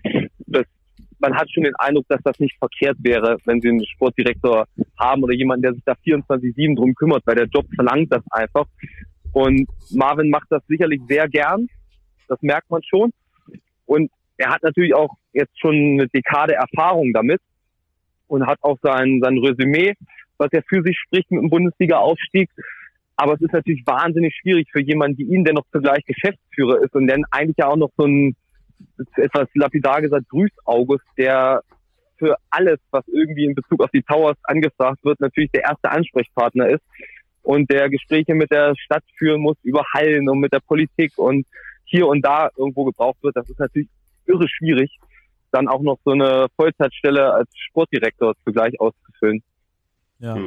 Man hat schon den Eindruck, dass das nicht verkehrt wäre, wenn sie einen Sportdirektor haben oder jemanden, der sich da 24/7 drum kümmert, weil der Job verlangt das einfach. Und Marvin macht das sicherlich sehr gern. Das merkt man schon. Und er hat natürlich auch jetzt schon eine Dekade Erfahrung damit und hat auch sein Resümee, was er für sich spricht mit dem Bundesliga-Aufstieg. Aber es ist natürlich wahnsinnig schwierig für jemanden wie ihn, der noch zugleich Geschäftsführer ist und dann eigentlich ja auch noch so ein, etwas lapidar gesagt, Grüßaugus, der für alles, was irgendwie in Bezug auf die Towers angefragt wird, natürlich der erste Ansprechpartner ist und der Gespräche mit der Stadt führen muss über Hallen und mit der Politik und hier und da irgendwo gebraucht wird. Das ist natürlich irre schwierig, dann auch noch so eine Vollzeitstelle als Sportdirektor zugleich auszufüllen. Ja.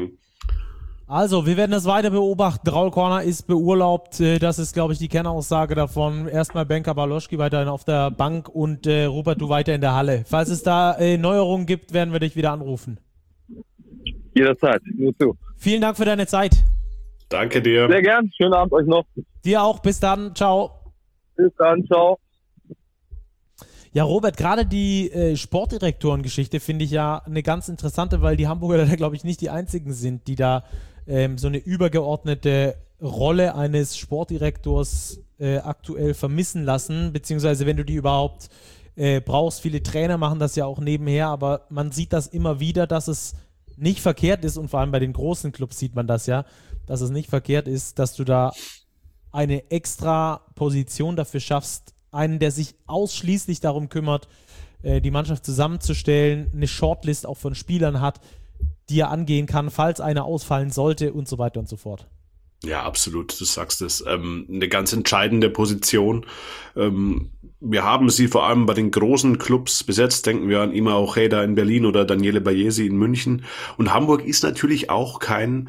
Also, wir werden das weiter beobachten. Raul Corner ist beurlaubt. Das ist, glaube ich, die Kernaussage davon. Erstmal Benka Baloschki weiterhin auf der Bank und Robert, du weiter in der Halle. Falls es da Neuerungen gibt, werden wir dich wieder anrufen. Jederzeit, nur zu. Vielen Dank für deine Zeit. Danke dir. Sehr gern. Schönen Abend euch noch. Dir auch. Bis dann. Ciao. Bis dann. Ciao. Ja, Robert, gerade die Sportdirektorengeschichte finde ich ja eine ganz interessante, weil die Hamburger da, glaube ich, nicht die einzigen sind, die da so eine übergeordnete Rolle eines Sportdirektors aktuell vermissen lassen, beziehungsweise wenn du die überhaupt brauchst. Viele Trainer machen das ja auch nebenher, aber man sieht das immer wieder, dass es nicht verkehrt ist und vor allem bei den großen Clubs sieht man das ja, dass es nicht verkehrt ist, dass du da eine extra Position dafür schaffst, einen, der sich ausschließlich darum kümmert, die Mannschaft zusammenzustellen, eine Shortlist auch von Spielern hat, die er angehen kann, falls einer ausfallen sollte und so weiter und so fort. Ja, absolut, du sagst es. Eine ganz entscheidende Position. Wir haben sie vor allem bei den großen Clubs besetzt. Denken wir an Ima Ojeda in Berlin oder Daniele Baiesi in München. Und Hamburg ist natürlich auch kein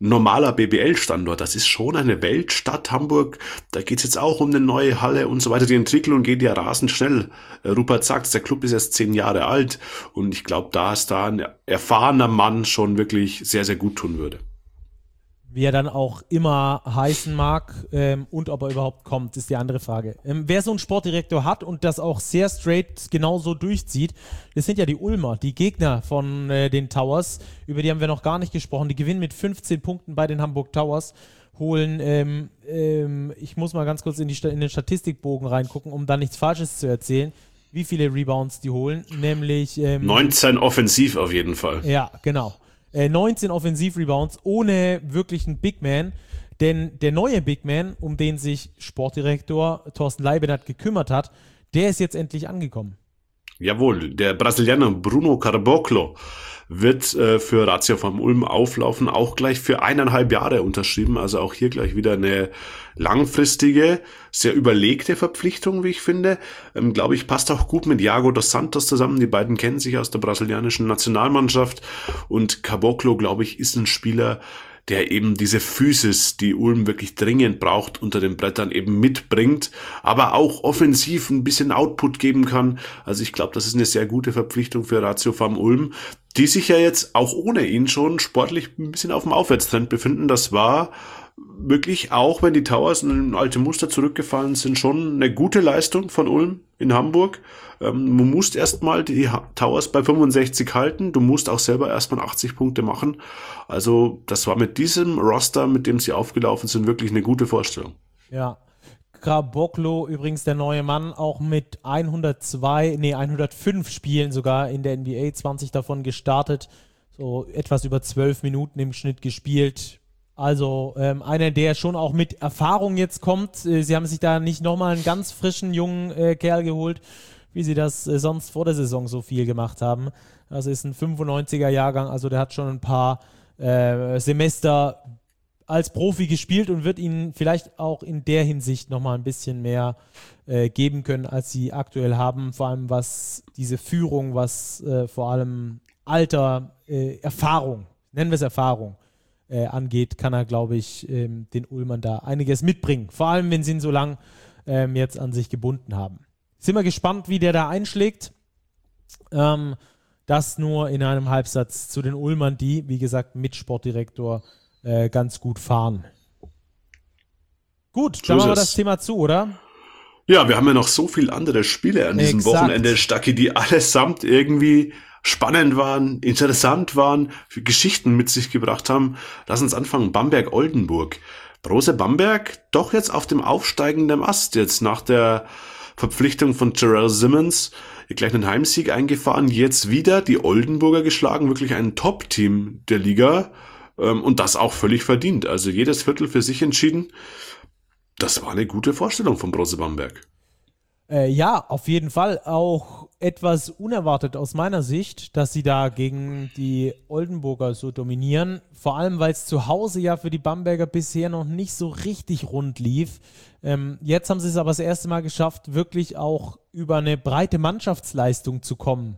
normaler BBL-Standort. Das ist schon eine Weltstadt, Hamburg. Da geht's jetzt auch um eine neue Halle und so weiter. Die Entwicklung geht ja rasend schnell. Rupert sagt, der Club ist erst 10 Jahre alt und ich glaube, da ist da ein erfahrener Mann schon wirklich sehr, sehr gut tun würde. Wie er dann auch immer heißen mag und ob er überhaupt kommt, ist die andere Frage. Wer so einen Sportdirektor hat und das auch sehr straight genauso durchzieht, das sind ja die Ulmer, die Gegner von den Towers. Über die haben wir noch gar nicht gesprochen. Die gewinnen mit 15 Punkten bei den Hamburg Towers, holen, ich muss mal ganz kurz in den Statistikbogen reingucken, um da nichts Falsches zu erzählen, wie viele Rebounds die holen, nämlich 19 offensiv auf jeden Fall. Ja, genau. 19 Offensiv-Rebounds ohne wirklichen Big Man, denn der neue Big Man, um den sich Sportdirektor Thorsten Leibenhardt gekümmert hat, der ist jetzt endlich angekommen. Jawohl, der Brasilianer Bruno Caboclo wird für Ratio vom Ulm auflaufen, auch gleich für 1,5 Jahre unterschrieben, also auch hier gleich wieder eine langfristige, sehr überlegte Verpflichtung, wie ich finde. Glaube ich, passt auch gut mit Iago dos Santos zusammen, die beiden kennen sich aus der brasilianischen Nationalmannschaft und Caboclo, glaube ich, ist ein Spieler, der eben diese Physis, die Ulm wirklich dringend braucht, unter den Brettern eben mitbringt, aber auch offensiv ein bisschen Output geben kann. Also ich glaube, das ist eine sehr gute Verpflichtung für Ratio vom Ulm, die sich ja jetzt auch ohne ihn schon sportlich ein bisschen auf dem Aufwärtstrend befinden. Das war wirklich, auch wenn die Towers in alte Muster zurückgefallen sind, schon eine gute Leistung von Ulm in Hamburg. Man muss erstmal die Towers bei 65 halten. Du musst auch selber erstmal 80 Punkte machen. Also das war mit diesem Roster, mit dem sie aufgelaufen sind, wirklich eine gute Vorstellung. Ja. Caboclo, übrigens der neue Mann, auch mit 105 Spielen sogar in der NBA, 20 davon gestartet. So etwas über 12 Minuten im Schnitt gespielt. Also einer, der schon auch mit Erfahrung jetzt kommt. Sie haben sich da nicht nochmal einen ganz frischen, jungen Kerl geholt, wie sie das sonst vor der Saison so viel gemacht haben. Das ist ein 95er-Jahrgang, also der hat schon ein paar Semester als Profi gespielt und wird ihnen vielleicht auch in der Hinsicht nochmal ein bisschen mehr geben können, als sie aktuell haben. Vor allem was diese Führung, was vor allem Alter, Erfahrung, nennen wir es Erfahrung, angeht, kann er, glaube ich, den Ulmern da einiges mitbringen. Vor allem, wenn sie ihn so lang jetzt an sich gebunden haben. Sind wir gespannt, wie der da einschlägt. Das nur in einem Halbsatz zu den Ulmern, die, wie gesagt, mit Sportdirektor ganz gut fahren. Gut, dann machen wir das Thema zu, oder? Ja, wir haben ja noch so viele andere Spiele an diesem Wochenende, Stacki, die allesamt irgendwie spannend waren, interessant waren, Geschichten mit sich gebracht haben. Lass uns anfangen. Bamberg-Oldenburg. Brose Bamberg doch jetzt auf dem aufsteigenden Ast, jetzt nach der Verpflichtung von Jarrell Simmons, gleich einen Heimsieg eingefahren, jetzt wieder die Oldenburger geschlagen, wirklich ein Top-Team der Liga und das auch völlig verdient. Also jedes Viertel für sich entschieden. Das war eine gute Vorstellung von Brose Bamberg. Ja, auf jeden Fall. Auch etwas unerwartet aus meiner Sicht, dass sie da gegen die Oldenburger so dominieren. Vor allem, weil es zu Hause ja für die Bamberger bisher noch nicht so richtig rund lief. Jetzt haben sie es aber das erste Mal geschafft, wirklich auch über eine breite Mannschaftsleistung zu kommen.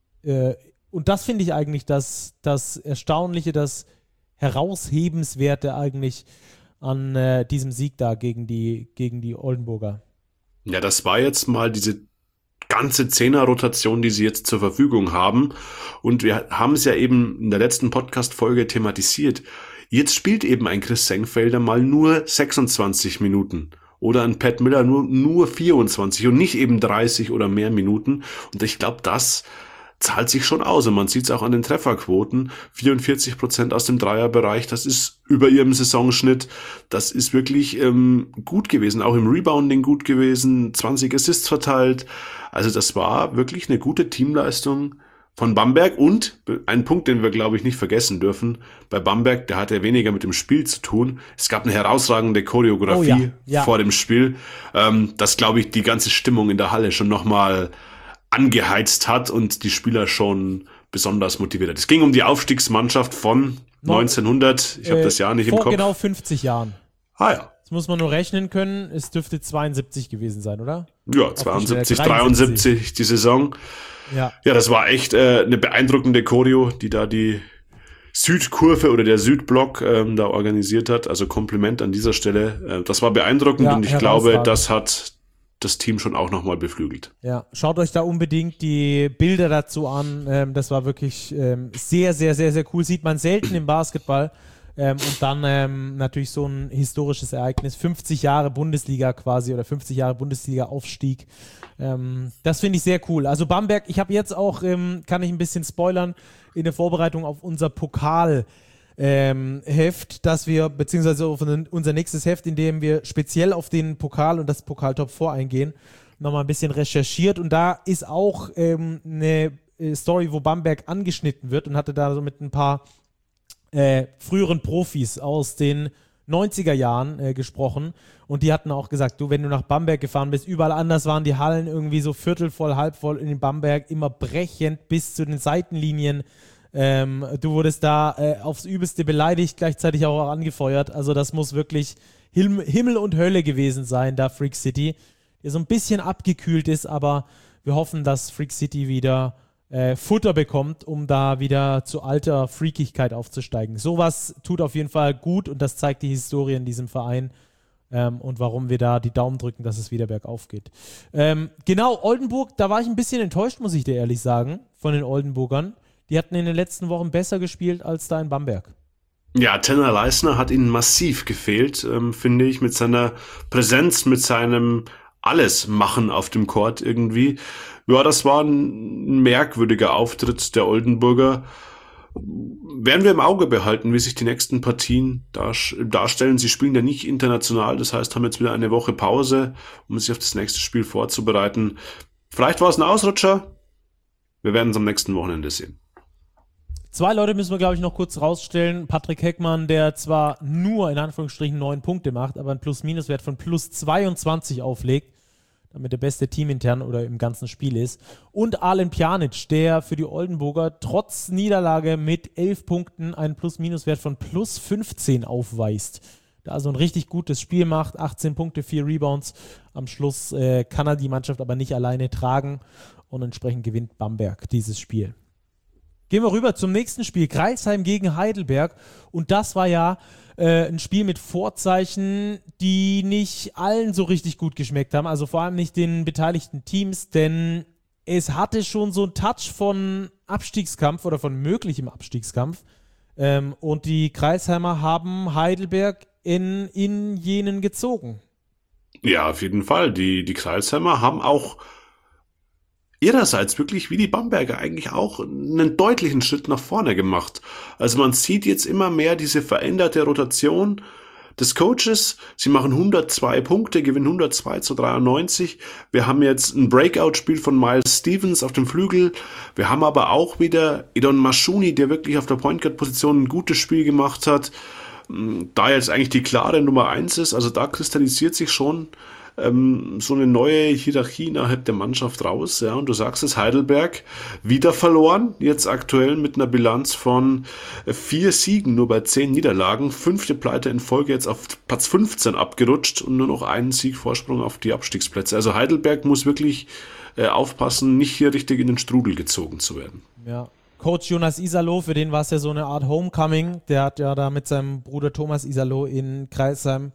Und das finde ich eigentlich das Erstaunliche, das Heraushebenswerte eigentlich an diesem Sieg da gegen die Oldenburger. Ja, das war jetzt mal diese ganze Zehner-Rotation, die sie jetzt zur Verfügung haben. Und wir haben es ja eben in der letzten Podcast-Folge thematisiert. Jetzt spielt eben ein Chris Senkfelder mal nur 26 Minuten. Oder ein Pat Miller nur 24 und nicht eben 30 oder mehr Minuten. Und ich glaube, das zahlt sich schon aus. Und man sieht es auch an den Trefferquoten. 44% aus dem Dreierbereich, das ist über ihrem Saisonschnitt. Das ist wirklich gut gewesen. Auch im Rebounding gut gewesen. 20 Assists verteilt. Also das war wirklich eine gute Teamleistung von Bamberg. Und ein Punkt, den wir, glaube ich, nicht vergessen dürfen. Bei Bamberg, der hat ja weniger mit dem Spiel zu tun. Es gab eine herausragende Choreografie vor dem Spiel. Das, glaube ich, die ganze Stimmung in der Halle schon nochmal angeheizt hat und die Spieler schon besonders motiviert hat. Es ging um die Aufstiegsmannschaft von 1900, ich habe das Jahr nicht im Kopf. Vor genau 50 Jahren. Ah ja. Das muss man nur rechnen können, es dürfte 72 gewesen sein, oder? Ja, 72, 73 die Saison. Ja, das war echt eine beeindruckende Choreo, die da die Südkurve oder der Südblock da organisiert hat. Also Kompliment an dieser Stelle. Das war beeindruckend und ich glaube, das hat das Team schon auch nochmal beflügelt. Ja, schaut euch da unbedingt die Bilder dazu an. Das war wirklich sehr, sehr, sehr, sehr cool. Sieht man selten im Basketball. Und dann natürlich so ein historisches Ereignis. 50 Jahre Bundesliga quasi oder 50 Jahre Bundesliga-Aufstieg. Das finde ich sehr cool. Also Bamberg, ich habe jetzt auch, kann ich ein bisschen spoilern, in der Vorbereitung auf unser Pokal Heft, dass wir, beziehungsweise auf unser nächstes Heft, in dem wir speziell auf den Pokal und das Pokal-Top 4 eingehen, nochmal ein bisschen recherchiert und da ist auch eine Story, wo Bamberg angeschnitten wird und hatte da so mit ein paar früheren Profis aus den 90er Jahren gesprochen und die hatten auch gesagt, du, wenn du nach Bamberg gefahren bist, überall anders waren die Hallen irgendwie so viertelvoll, halbvoll, in Bamberg immer brechend bis zu den Seitenlinien. Du wurdest da aufs Übelste beleidigt, gleichzeitig auch angefeuert. Also das muss wirklich Himmel und Hölle gewesen sein, da Freak City. Der so ein bisschen abgekühlt ist, aber wir hoffen, dass Freak City wieder Futter bekommt, um da wieder zu alter Freakigkeit aufzusteigen. Sowas tut auf jeden Fall gut und das zeigt die Historie in diesem Verein und warum wir da die Daumen drücken, dass es wieder bergauf geht. Genau, Oldenburg, da war ich ein bisschen enttäuscht, muss ich dir ehrlich sagen, von den Oldenburgern. Die hatten in den letzten Wochen besser gespielt als da in Bamberg. Ja, Tanner Leisner hat ihnen massiv gefehlt, finde ich, mit seiner Präsenz, mit seinem Alles-Machen auf dem Court irgendwie. Ja, das war ein merkwürdiger Auftritt der Oldenburger. Werden wir im Auge behalten, wie sich die nächsten Partien darstellen. Sie spielen ja nicht international, das heißt, haben jetzt wieder eine Woche Pause, um sich auf das nächste Spiel vorzubereiten. Vielleicht war es ein Ausrutscher. Wir werden es am nächsten Wochenende sehen. 2 Leute müssen wir, glaube ich, noch kurz rausstellen. Patrick Heckmann, der zwar nur in Anführungsstrichen 9 Punkte macht, aber einen Plus-Minus-Wert von plus 22 auflegt, damit der beste Team intern oder im ganzen Spiel ist. Und Alen Pjanic, der für die Oldenburger trotz Niederlage mit 11 Punkten einen Plus-Minus-Wert von plus 15 aufweist. Da also ein richtig gutes Spiel macht, 18 Punkte, 4 Rebounds. Am Schluss kann er die Mannschaft aber nicht alleine tragen und entsprechend gewinnt Bamberg dieses Spiel. Gehen wir rüber zum nächsten Spiel, Crailsheim gegen Heidelberg und das war ja ein Spiel mit Vorzeichen, die nicht allen so richtig gut geschmeckt haben, also vor allem nicht den beteiligten Teams, denn es hatte schon so einen Touch von Abstiegskampf oder von möglichem Abstiegskampf und die Crailsheimer haben Heidelberg in jenen gezogen. Ja, auf jeden Fall. Die Crailsheimer haben auch ihrerseits wirklich wie die Bamberger eigentlich auch einen deutlichen Schritt nach vorne gemacht. Also man sieht jetzt immer mehr diese veränderte Rotation des Coaches. Sie machen 102 Punkte, gewinnen 102-93. Wir haben jetzt ein Breakout-Spiel von Miles Stevens auf dem Flügel. Wir haben aber auch wieder Edon Maschuni, der wirklich auf der Point Guard-Position ein gutes Spiel gemacht hat. Da jetzt eigentlich die klare Nummer 1 ist, also da kristallisiert sich schon so eine neue Hierarchie innerhalb der Mannschaft raus, ja, und du sagst es, Heidelberg wieder verloren, jetzt aktuell mit einer Bilanz von 4 Siegen, nur bei 10 Niederlagen, 5. Pleite in Folge, jetzt auf Platz 15 abgerutscht und nur noch einen Sieg Vorsprung auf die Abstiegsplätze. Also Heidelberg muss wirklich aufpassen, nicht hier richtig in den Strudel gezogen zu werden. Ja. Coach Jonas Isalo, für den war es ja so eine Art Homecoming, der hat ja da mit seinem Bruder Thomas Isalo in Crailsheim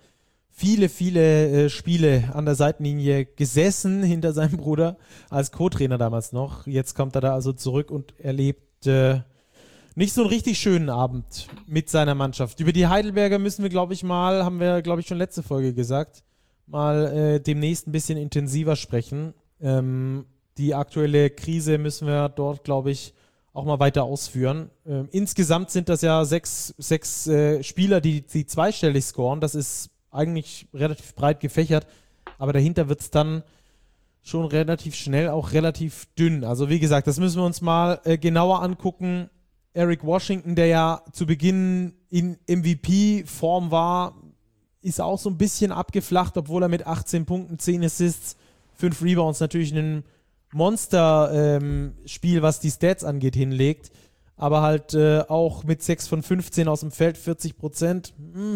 viele Spiele an der Seitenlinie gesessen hinter seinem Bruder, als Co-Trainer damals noch. Jetzt kommt er da also zurück und erlebt nicht so einen richtig schönen Abend mit seiner Mannschaft. Über die Heidelberger müssen wir, haben wir schon letzte Folge gesagt, mal demnächst ein bisschen intensiver sprechen. Die aktuelle Krise müssen wir dort, glaube ich, auch mal weiter ausführen. Insgesamt sind das ja sechs Spieler, die zweistellig scoren. Das ist eigentlich relativ breit gefächert, aber dahinter wird es dann schon relativ schnell auch relativ dünn. Also wie gesagt, das müssen wir uns mal genauer angucken. Eric Washington, der ja zu Beginn in MVP-Form war, ist auch so ein bisschen abgeflacht, obwohl er mit 18 Punkten, 10 Assists, 5 Rebounds natürlich ein Monster-Spiel, was die Stats angeht, hinlegt. Aber halt auch mit 6 von 15 aus dem Feld, 40%.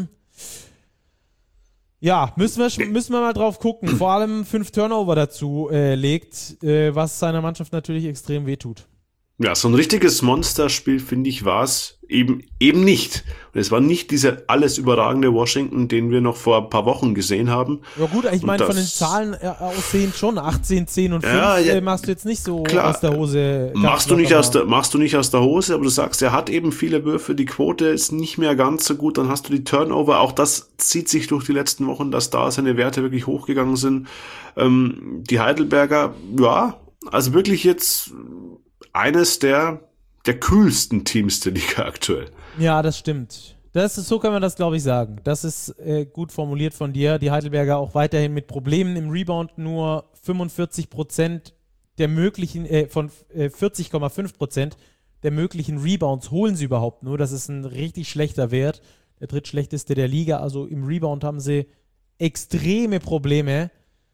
Ja, müssen wir mal drauf gucken. Vor allem 5 Turnover dazu legt, was seiner Mannschaft natürlich extrem wehtut. Ja, so ein richtiges Monsterspiel, finde ich, war es eben nicht. Und es war nicht dieser alles überragende Washington, den wir noch vor ein paar Wochen gesehen haben. Ja gut, ich meine, von den Zahlen aussehen schon 18, 10 und 5 machst du jetzt nicht so klar, aus der Hose. Machst du nicht aus der Hose, aber du sagst, er hat eben viele Würfe, die Quote ist nicht mehr ganz so gut, dann hast du die Turnover, auch das zieht sich durch die letzten Wochen, dass da seine Werte wirklich hochgegangen sind. Die Heidelberger, ja, also wirklich jetzt eines der kühlsten Teams der Liga aktuell. Ja, das stimmt. So kann man das, glaube ich, sagen. Das ist gut formuliert von dir. Die Heidelberger auch weiterhin mit Problemen im Rebound, nur 45% der möglichen, von 40,5% der möglichen Rebounds holen sie überhaupt nur. Das ist ein richtig schlechter Wert. Der drittschlechteste der Liga. Also im Rebound haben sie extreme Probleme.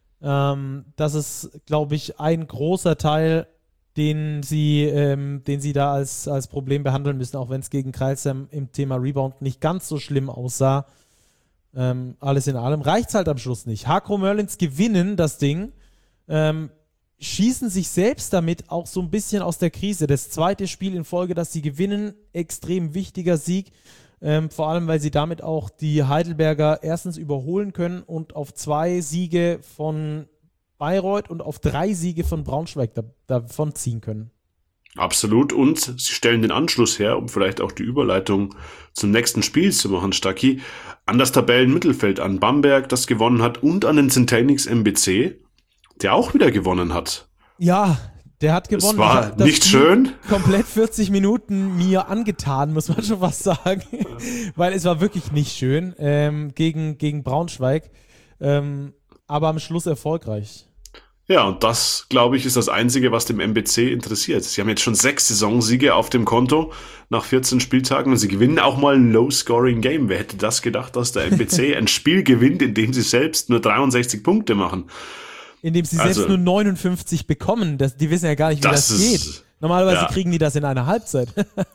Das ist, glaube ich, ein großer Teil, den sie da als Problem behandeln müssen, auch wenn es gegen Crailsheim im Thema Rebound nicht ganz so schlimm aussah. Alles in allem reicht es halt am Schluss nicht. Hakro Merlins gewinnen das Ding, schießen sich selbst damit auch so ein bisschen aus der Krise. Das zweite Spiel in Folge, das sie gewinnen, extrem wichtiger Sieg, vor allem, weil sie damit auch die Heidelberger erstens überholen können und auf 2 Siege von Bayreuth und auf 3 Siege von Braunschweig davon ziehen können. Absolut, und sie stellen den Anschluss her, um vielleicht auch die Überleitung zum nächsten Spiel zu machen, Stacki, an das Tabellenmittelfeld, an Bamberg, das gewonnen hat, und an den Centenix MBC, der auch wieder gewonnen hat. Ja, der hat gewonnen. Es war nicht schön. Komplett 40 Minuten mir angetan, muss man schon fast sagen, weil es war wirklich nicht schön gegen Braunschweig, aber am Schluss erfolgreich. Ja, und das, glaube ich, ist das Einzige, was dem MBC interessiert. Sie haben jetzt schon 6 Saisonsiege auf dem Konto nach 14 Spieltagen und sie gewinnen auch mal ein Low-Scoring-Game. Wer hätte das gedacht, dass der MBC ein Spiel gewinnt, in dem sie selbst nur 63 Punkte machen? In dem sie selbst nur 59 bekommen. Die wissen ja gar nicht, wie das geht. Normalerweise kriegen die das in einer Halbzeit.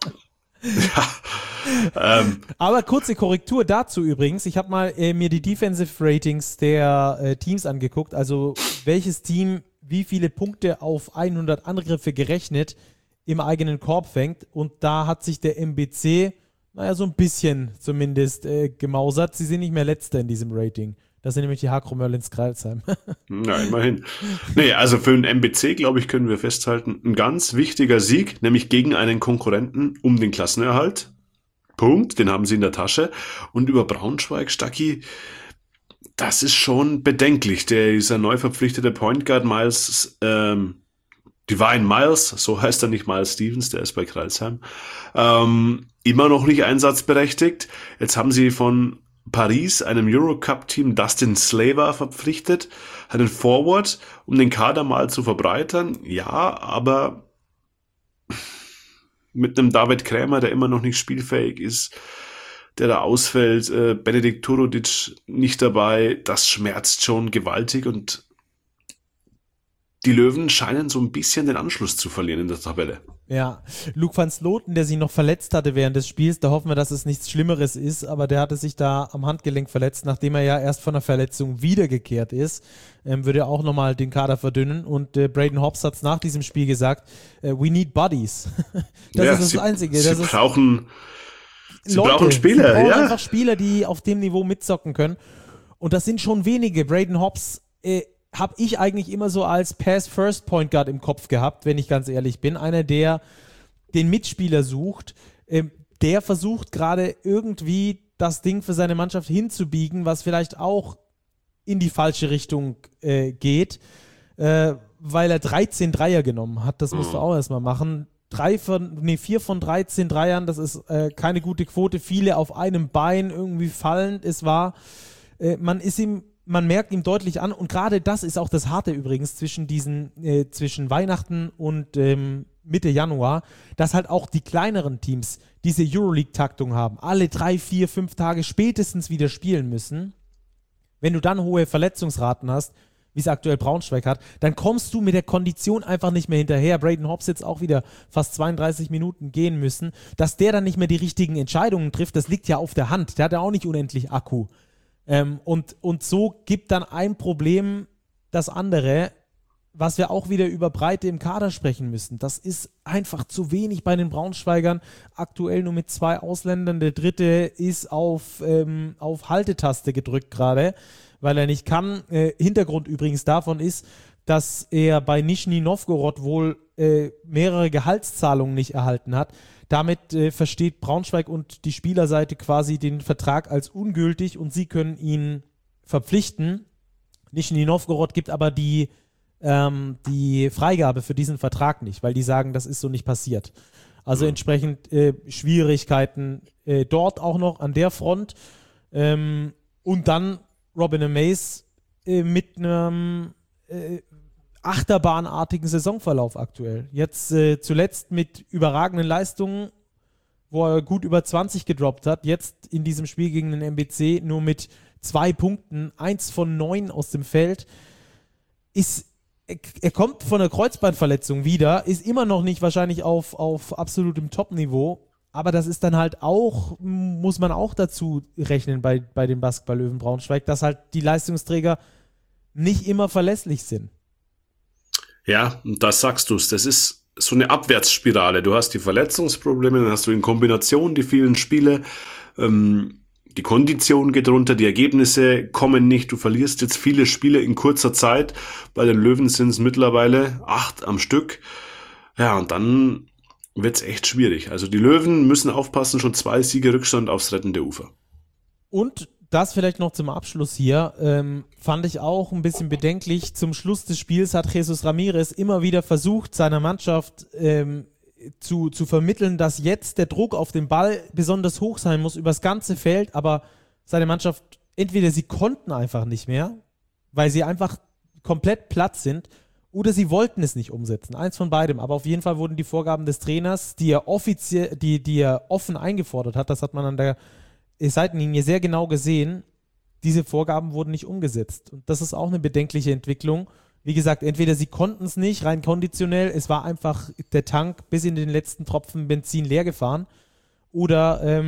Aber kurze Korrektur dazu übrigens. Ich habe mal mir die Defensive Ratings der Teams angeguckt. Also welches Team wie viele Punkte auf 100 Angriffe gerechnet im eigenen Korb fängt. Und da hat sich der MBC, so ein bisschen zumindest gemausert. Sie sind nicht mehr Letzter in diesem Rating. Das sind nämlich die Hakro Merlins Crailsheim. Na, immerhin. Nee, also für den MBC, glaube ich, können wir festhalten, ein ganz wichtiger Sieg, nämlich gegen einen Konkurrenten um den Klassenerhalt. Punkt, den haben sie in der Tasche. Und über Braunschweig, Stacki, das ist schon bedenklich. Dieser neu verpflichtete Point Guard Miles, Divine Miles, so heißt er nicht, Miles Stevens, der ist bei Crailsheim, immer noch nicht einsatzberechtigt. Jetzt haben sie von Paris, einem Eurocup-Team, Dustin Slaver verpflichtet, einen Forward, um den Kader mal zu verbreitern. Ja, aber mit einem David Krämer, der immer noch nicht spielfähig ist, der da ausfällt, Benedikt Turudic nicht dabei, das schmerzt schon gewaltig und die Löwen scheinen so ein bisschen den Anschluss zu verlieren in der Tabelle. Ja, Luke van Sloten, der sich noch verletzt hatte während des Spiels, da hoffen wir, dass es nichts Schlimmeres ist, aber der hatte sich da am Handgelenk verletzt, nachdem er ja erst von der Verletzung wiedergekehrt ist, würde er auch nochmal den Kader verdünnen und Braden Hobbs hat es nach diesem Spiel gesagt, we need buddies. Das ist das Einzige. Sie brauchen Spieler. Sie brauchen einfach Spieler, die auf dem Niveau mitzocken können und das sind schon wenige. Braden Hobbs habe ich eigentlich immer so als Pass-First-Point Guard im Kopf gehabt, wenn ich ganz ehrlich bin. Einer, der den Mitspieler sucht, der versucht gerade irgendwie das Ding für seine Mannschaft hinzubiegen, was vielleicht auch in die falsche Richtung geht, weil er 13 Dreier genommen hat. Das musst du auch erstmal machen. 4 von 13 Dreiern, das ist keine gute Quote. Viele auf einem Bein irgendwie fallend. Es war, man merkt ihm deutlich an, und gerade das ist auch das Harte übrigens zwischen Weihnachten und Mitte Januar, dass halt auch die kleineren Teams diese Euroleague-Taktung haben, alle 3, 4, 5 Tage spätestens wieder spielen müssen. Wenn du dann hohe Verletzungsraten hast, wie es aktuell Braunschweig hat, dann kommst du mit der Kondition einfach nicht mehr hinterher. Braden Hobbs jetzt auch wieder fast 32 Minuten gehen müssen. Dass der dann nicht mehr die richtigen Entscheidungen trifft, das liegt ja auf der Hand. Der hat ja auch nicht unendlich Akku. Und so gibt dann ein Problem das andere, was wir auch wieder über Breite im Kader sprechen müssen. Das ist einfach zu wenig bei den Braunschweigern. Aktuell nur mit 2 Ausländern. Der dritte ist auf Haltetaste gedrückt gerade, weil er nicht kann. Hintergrund übrigens davon ist, dass er bei Nischni Novgorod wohl mehrere Gehaltszahlungen nicht erhalten hat. Damit versteht Braunschweig und die Spielerseite quasi den Vertrag als ungültig und sie können ihn verpflichten. Nischni Novgorod gibt aber die Freigabe für diesen Vertrag nicht, weil die sagen, das ist so nicht passiert. Also entsprechend Schwierigkeiten dort auch noch an der Front. Und dann Robin Amaze mit einem achterbahnartigen Saisonverlauf aktuell. Jetzt zuletzt mit überragenden Leistungen, wo er gut über 20 gedroppt hat. Jetzt in diesem Spiel gegen den MBC nur mit 2 Punkten, 1 von 9 aus dem Feld. Er kommt von einer Kreuzbandverletzung wieder, ist immer noch nicht wahrscheinlich auf absolutem Top-Niveau, aber das ist dann halt auch, muss man auch dazu rechnen bei den Basketball-Löwen Braunschweig, dass halt die Leistungsträger nicht immer verlässlich sind. Ja, das sagst du's. Das ist so eine Abwärtsspirale. Du hast die Verletzungsprobleme, dann hast du in Kombination die vielen Spiele, die Kondition geht runter, die Ergebnisse kommen nicht, du verlierst jetzt viele Spiele in kurzer Zeit. Bei den Löwen sind es mittlerweile 8 am Stück. Ja, und dann wird's echt schwierig. Also die Löwen müssen aufpassen, schon 2 Siege Rückstand aufs rettende Ufer. Und das vielleicht noch zum Abschluss hier, fand ich auch ein bisschen bedenklich. Zum Schluss des Spiels hat Jesus Ramirez immer wieder versucht, seiner Mannschaft zu vermitteln, dass jetzt der Druck auf den Ball besonders hoch sein muss übers ganze Feld, aber seine Mannschaft, entweder sie konnten einfach nicht mehr, weil sie einfach komplett platt sind, oder sie wollten es nicht umsetzen. Eins von beidem. Aber auf jeden Fall wurden die Vorgaben des Trainers, die er offen eingefordert hat, das hat man an der Seitenlinie sehr genau gesehen, diese Vorgaben wurden nicht umgesetzt. Und das ist auch eine bedenkliche Entwicklung. Wie gesagt, entweder sie konnten es nicht, rein konditionell, es war einfach der Tank bis in den letzten Tropfen Benzin leer gefahren, oder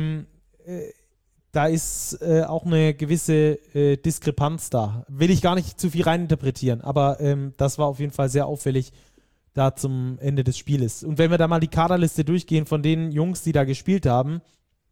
da ist auch eine gewisse Diskrepanz da. Will ich gar nicht zu viel reininterpretieren, aber das war auf jeden Fall sehr auffällig da zum Ende des Spieles. Und wenn wir da mal die Kaderliste durchgehen von den Jungs, die da gespielt haben,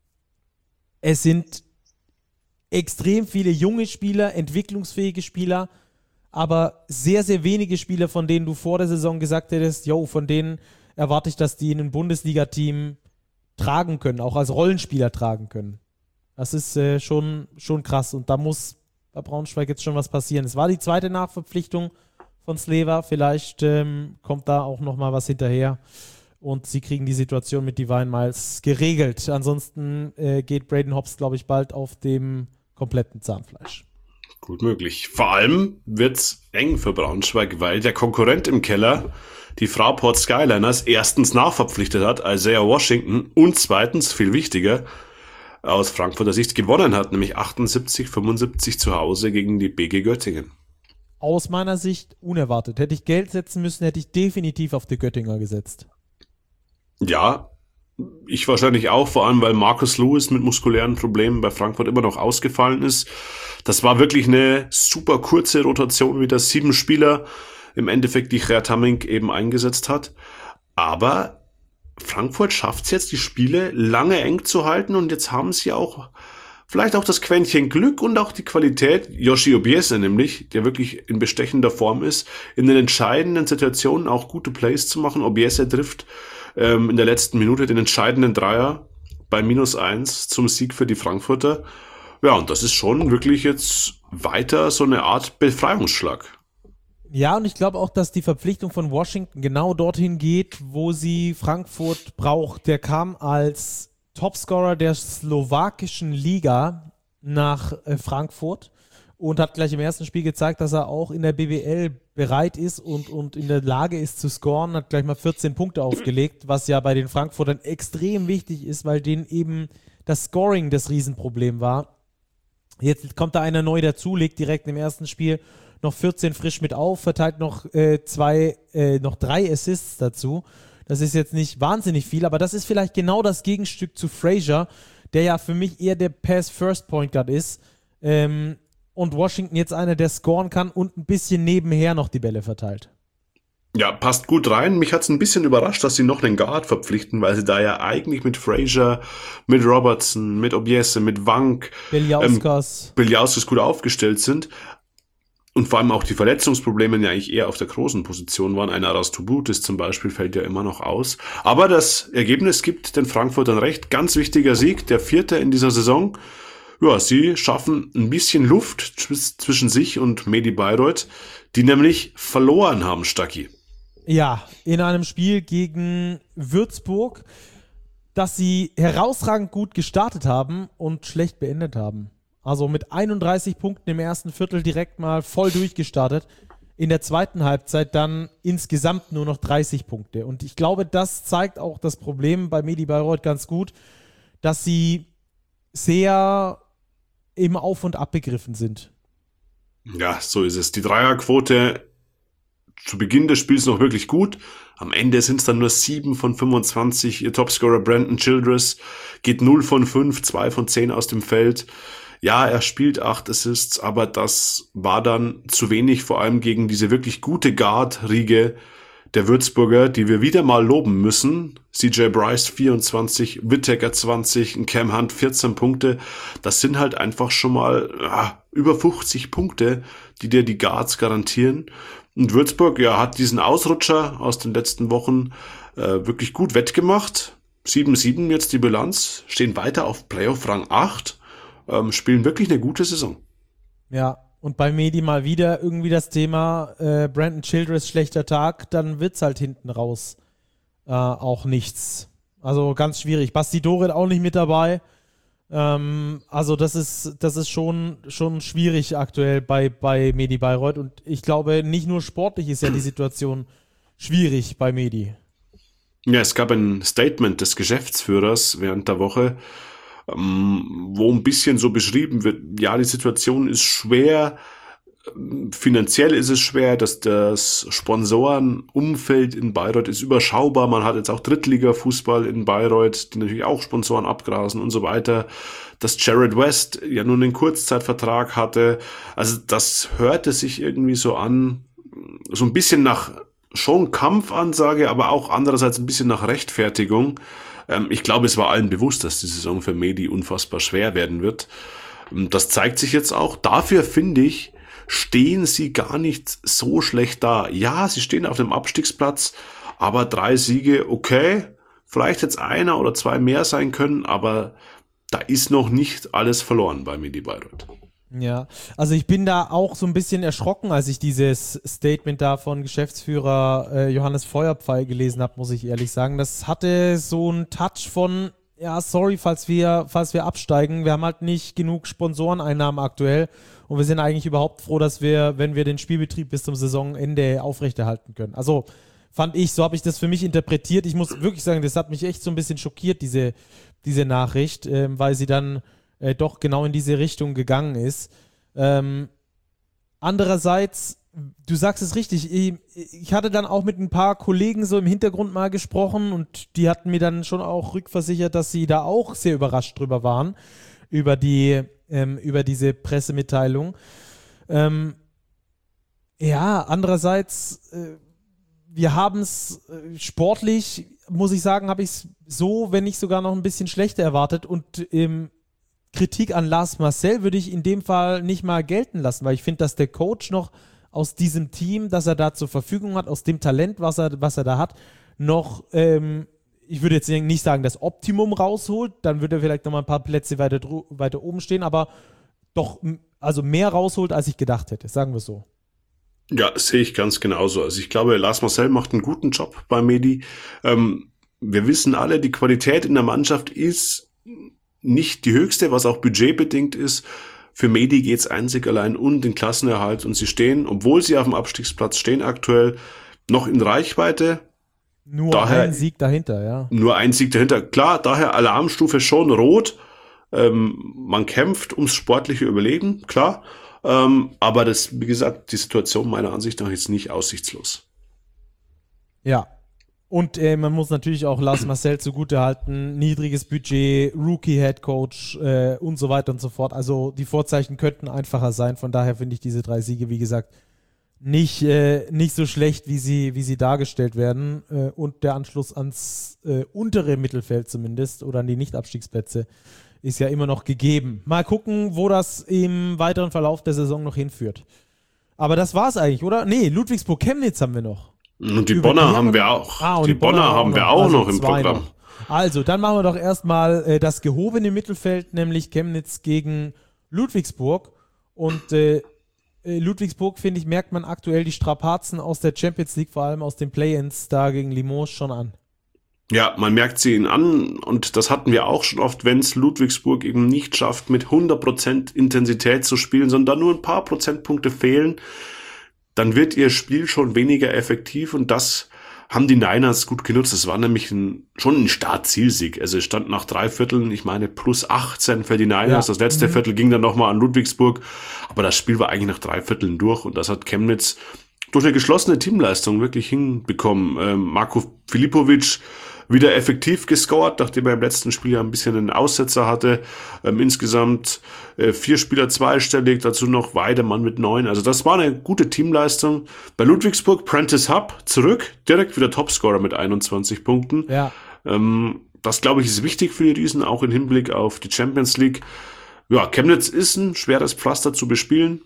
es sind extrem viele junge Spieler, entwicklungsfähige Spieler, aber sehr, sehr wenige Spieler, von denen du vor der Saison gesagt hättest, von denen erwarte ich, dass die in ein Bundesliga-Team tragen können, auch als Rollenspieler tragen können. Das ist schon krass und da muss bei Braunschweig jetzt schon was passieren. Es war die zweite Nachverpflichtung von Sleva, vielleicht kommt da auch nochmal was hinterher und sie kriegen die Situation mit Divine Miles geregelt. Ansonsten geht Braden Hobbs, glaube ich, bald auf dem kompletten Zahnfleisch. Gut möglich. Vor allem wird's eng für Braunschweig, weil der Konkurrent im Keller die Fraport Skyliners erstens nachverpflichtet hat, Isaiah Washington, und zweitens, viel wichtiger, aus Frankfurter Sicht gewonnen hat, nämlich 78-75 zu Hause gegen die BG Göttingen. Aus meiner Sicht unerwartet. Hätte ich Geld setzen müssen, hätte ich definitiv auf die Göttinger gesetzt. Ja, ich wahrscheinlich auch, vor allem weil Marcus Lewis mit muskulären Problemen bei Frankfurt immer noch ausgefallen ist. Das war wirklich eine super kurze Rotation, wie das 7 Spieler im Endeffekt die Gert Hamming eben eingesetzt hat. Aber Frankfurt schafft es jetzt, die Spiele lange eng zu halten, und jetzt haben sie auch vielleicht auch das Quäntchen Glück und auch die Qualität, Yoshi Obiese nämlich, der wirklich in bestechender Form ist, in den entscheidenden Situationen auch gute Plays zu machen. Obiese trifft in der letzten Minute den entscheidenden Dreier bei -1 zum Sieg für die Frankfurter. Ja, und das ist schon wirklich jetzt weiter so eine Art Befreiungsschlag. Ja, und ich glaube auch, dass die Verpflichtung von Washington genau dorthin geht, wo sie Frankfurt braucht. Der kam als Topscorer der slowakischen Liga nach Frankfurt und hat gleich im ersten Spiel gezeigt, dass er auch in der BBL bereit ist und in der Lage ist zu scoren, hat gleich mal 14 Punkte aufgelegt, was ja bei den Frankfurtern extrem wichtig ist, weil denen eben das Scoring das Riesenproblem war. Jetzt kommt da einer neu dazu, legt direkt im ersten Spiel noch 14 frisch mit auf, verteilt noch 3 Assists dazu. Das ist jetzt nicht wahnsinnig viel, aber das ist vielleicht genau das Gegenstück zu Frazier, der ja für mich eher der Pass-First-Point Guard ist. Und Washington jetzt einer, der scoren kann und ein bisschen nebenher noch die Bälle verteilt. Ja, passt gut rein. Mich hat's ein bisschen überrascht, dass sie noch einen Guard verpflichten, weil sie da ja eigentlich mit Frazier, mit Robertson, mit Obiese, mit Wank, Biljauskas gut aufgestellt sind. Und vor allem auch die Verletzungsprobleme ja eigentlich eher auf der großen Position waren. Ein Arastubutis zum Beispiel fällt ja immer noch aus. Aber das Ergebnis gibt den Frankfurtern recht. Ganz wichtiger Sieg, der 4. in dieser Saison. Ja, sie schaffen ein bisschen Luft zwischen sich und Medi Bayreuth, die nämlich verloren haben, Stacki. Ja, in einem Spiel gegen Würzburg, das sie herausragend gut gestartet haben und schlecht beendet haben. Also mit 31 Punkten im ersten Viertel direkt mal voll durchgestartet. In der zweiten Halbzeit dann insgesamt nur noch 30 Punkte. Und ich glaube, das zeigt auch das Problem bei Medi Bayreuth ganz gut, dass sie sehr im Auf und Ab begriffen sind. Ja, so ist es. Die Dreierquote zu Beginn des Spiels noch wirklich gut. Am Ende sind es dann nur 7 von 25. Ihr Topscorer Brandon Childress geht 0 von 5, 2 von 10 aus dem Feld. Ja, er spielt 8 Assists, aber das war dann zu wenig, vor allem gegen diese wirklich gute Guard-Riege der Würzburger, die wir wieder mal loben müssen. CJ Bryce 24, Whittaker 20, Cam Hunt 14 Punkte. Das sind halt einfach schon mal über 50 Punkte, die dir die Guards garantieren. Und Würzburg hat diesen Ausrutscher aus den letzten Wochen wirklich gut wettgemacht. 7-7 jetzt die Bilanz, stehen weiter auf Playoff-Rang 8, spielen wirklich eine gute Saison. Ja, und bei Medi mal wieder irgendwie das Thema Brandon Childress schlechter Tag, dann wird's halt hinten raus auch nichts. Also ganz schwierig. Basti Doret auch nicht mit dabei. Also das ist schon schwierig aktuell bei Medi Bayreuth und ich glaube, nicht nur sportlich ist ja die Situation schwierig bei Medi. Ja, es gab ein Statement des Geschäftsführers während der Woche, wo ein bisschen so beschrieben wird, ja, die Situation ist schwer, finanziell ist es schwer, dass das Sponsorenumfeld in Bayreuth ist überschaubar. Man hat jetzt auch Drittliga-Fußball in Bayreuth, die natürlich auch Sponsoren abgrasen und so weiter. Dass Jared West ja nur einen Kurzzeitvertrag hatte. Also das hörte sich irgendwie so an, so ein bisschen nach schon Kampfansage, aber auch andererseits ein bisschen nach Rechtfertigung. Ich glaube, es war allen bewusst, dass die Saison für Medi unfassbar schwer werden wird. Das zeigt sich jetzt auch. Dafür finde ich, stehen sie gar nicht so schlecht da. Ja, sie stehen auf dem Abstiegsplatz, aber 3 Siege, okay, vielleicht jetzt 1 oder 2 mehr sein können, aber da ist noch nicht alles verloren bei Medi Bayreuth. Ja, also ich bin da auch so ein bisschen erschrocken, als ich dieses Statement da von Geschäftsführer Johannes Feuerpfeil gelesen habe, muss ich ehrlich sagen. Das hatte so einen Touch von, ja, sorry, falls wir absteigen, wir haben halt nicht genug Sponsoreneinnahmen aktuell und wir sind eigentlich überhaupt froh, dass wir, wenn wir den Spielbetrieb bis zum Saisonende aufrechterhalten können. Also fand ich, so habe ich das für mich interpretiert. Ich muss wirklich sagen, das hat mich echt so ein bisschen schockiert, diese Nachricht, weil sie dann doch genau in diese Richtung gegangen ist. Andererseits, du sagst es richtig, ich hatte dann auch mit ein paar Kollegen so im Hintergrund mal gesprochen und die hatten mir dann schon auch rückversichert, dass sie da auch sehr überrascht drüber waren, über diese Pressemitteilung. Andererseits, wir haben es sportlich, muss ich sagen, habe ich es so, wenn nicht sogar noch ein bisschen schlechter erwartet und Kritik an Lars Marcel würde ich in dem Fall nicht mal gelten lassen, weil ich finde, dass der Coach noch aus diesem Team, das er da zur Verfügung hat, aus dem Talent, was er da hat, noch, ich würde jetzt nicht sagen, das Optimum rausholt, dann würde er vielleicht noch mal ein paar Plätze weiter oben stehen, aber doch, also mehr rausholt, als ich gedacht hätte, sagen wir es so. Ja, sehe ich ganz genauso. Also ich glaube, Lars Marcel macht einen guten Job bei Medi. Wir wissen alle, die Qualität in der Mannschaft ist nicht die höchste, was auch budgetbedingt ist. Für Medi geht es einzig allein um den Klassenerhalt und sie stehen, obwohl sie auf dem Abstiegsplatz stehen aktuell, noch in Reichweite. Nur ein Sieg dahinter, ja. Nur ein Sieg dahinter. Klar, daher Alarmstufe schon rot. Man kämpft ums sportliche Überleben, klar. Aber das, wie gesagt, die Situation meiner Ansicht nach ist nicht aussichtslos. Ja. Und man muss natürlich auch Lars Marcel zugutehalten, niedriges Budget, Rookie-Headcoach und so weiter und so fort. Also die Vorzeichen könnten einfacher sein. Von daher finde ich diese 3 Siege, wie gesagt, nicht so schlecht, wie sie dargestellt werden. Und der Anschluss ans untere Mittelfeld zumindest oder an die Nicht-Abstiegsplätze ist ja immer noch gegeben. Mal gucken, wo das im weiteren Verlauf der Saison noch hinführt. Aber das war's eigentlich, oder? Nee, Ludwigsburg-Chemnitz haben wir noch. Und die Bonner haben wir auch. Die Bonner haben wir auch noch im Programm. Also, dann machen wir doch erstmal das gehobene Mittelfeld, nämlich Chemnitz gegen Ludwigsburg. Und Ludwigsburg, finde ich, merkt man aktuell die Strapazen aus der Champions League, vor allem aus den Play-Ins da gegen Limoges schon an. Ja, man merkt sie ihnen an und das hatten wir auch schon oft, wenn es Ludwigsburg eben nicht schafft, mit 100% Intensität zu spielen, sondern nur ein paar Prozentpunkte fehlen, dann wird ihr Spiel schon weniger effektiv und das haben die Niners gut genutzt. Das war nämlich schon ein Start-Zielsieg. Also es stand nach 3 Vierteln, ich meine, plus 18 für die Niners. Ja. Das letzte Viertel ging dann nochmal an Ludwigsburg, aber das Spiel war eigentlich nach 3 Vierteln durch und das hat Chemnitz durch eine geschlossene Teamleistung wirklich hinbekommen. Marko Filipovic wieder effektiv gescored, nachdem er im letzten Spiel ja ein bisschen einen Aussetzer hatte. Insgesamt 4 Spieler zweistellig, dazu noch Weidemann mit 9. Also das war eine gute Teamleistung. Bei Ludwigsburg, Prentice Hub zurück, direkt wieder Topscorer mit 21 Punkten. Ja. Das, glaube ich, ist wichtig für die Riesen, auch im Hinblick auf die Champions League. Ja, Chemnitz ist ein schweres Pflaster zu bespielen.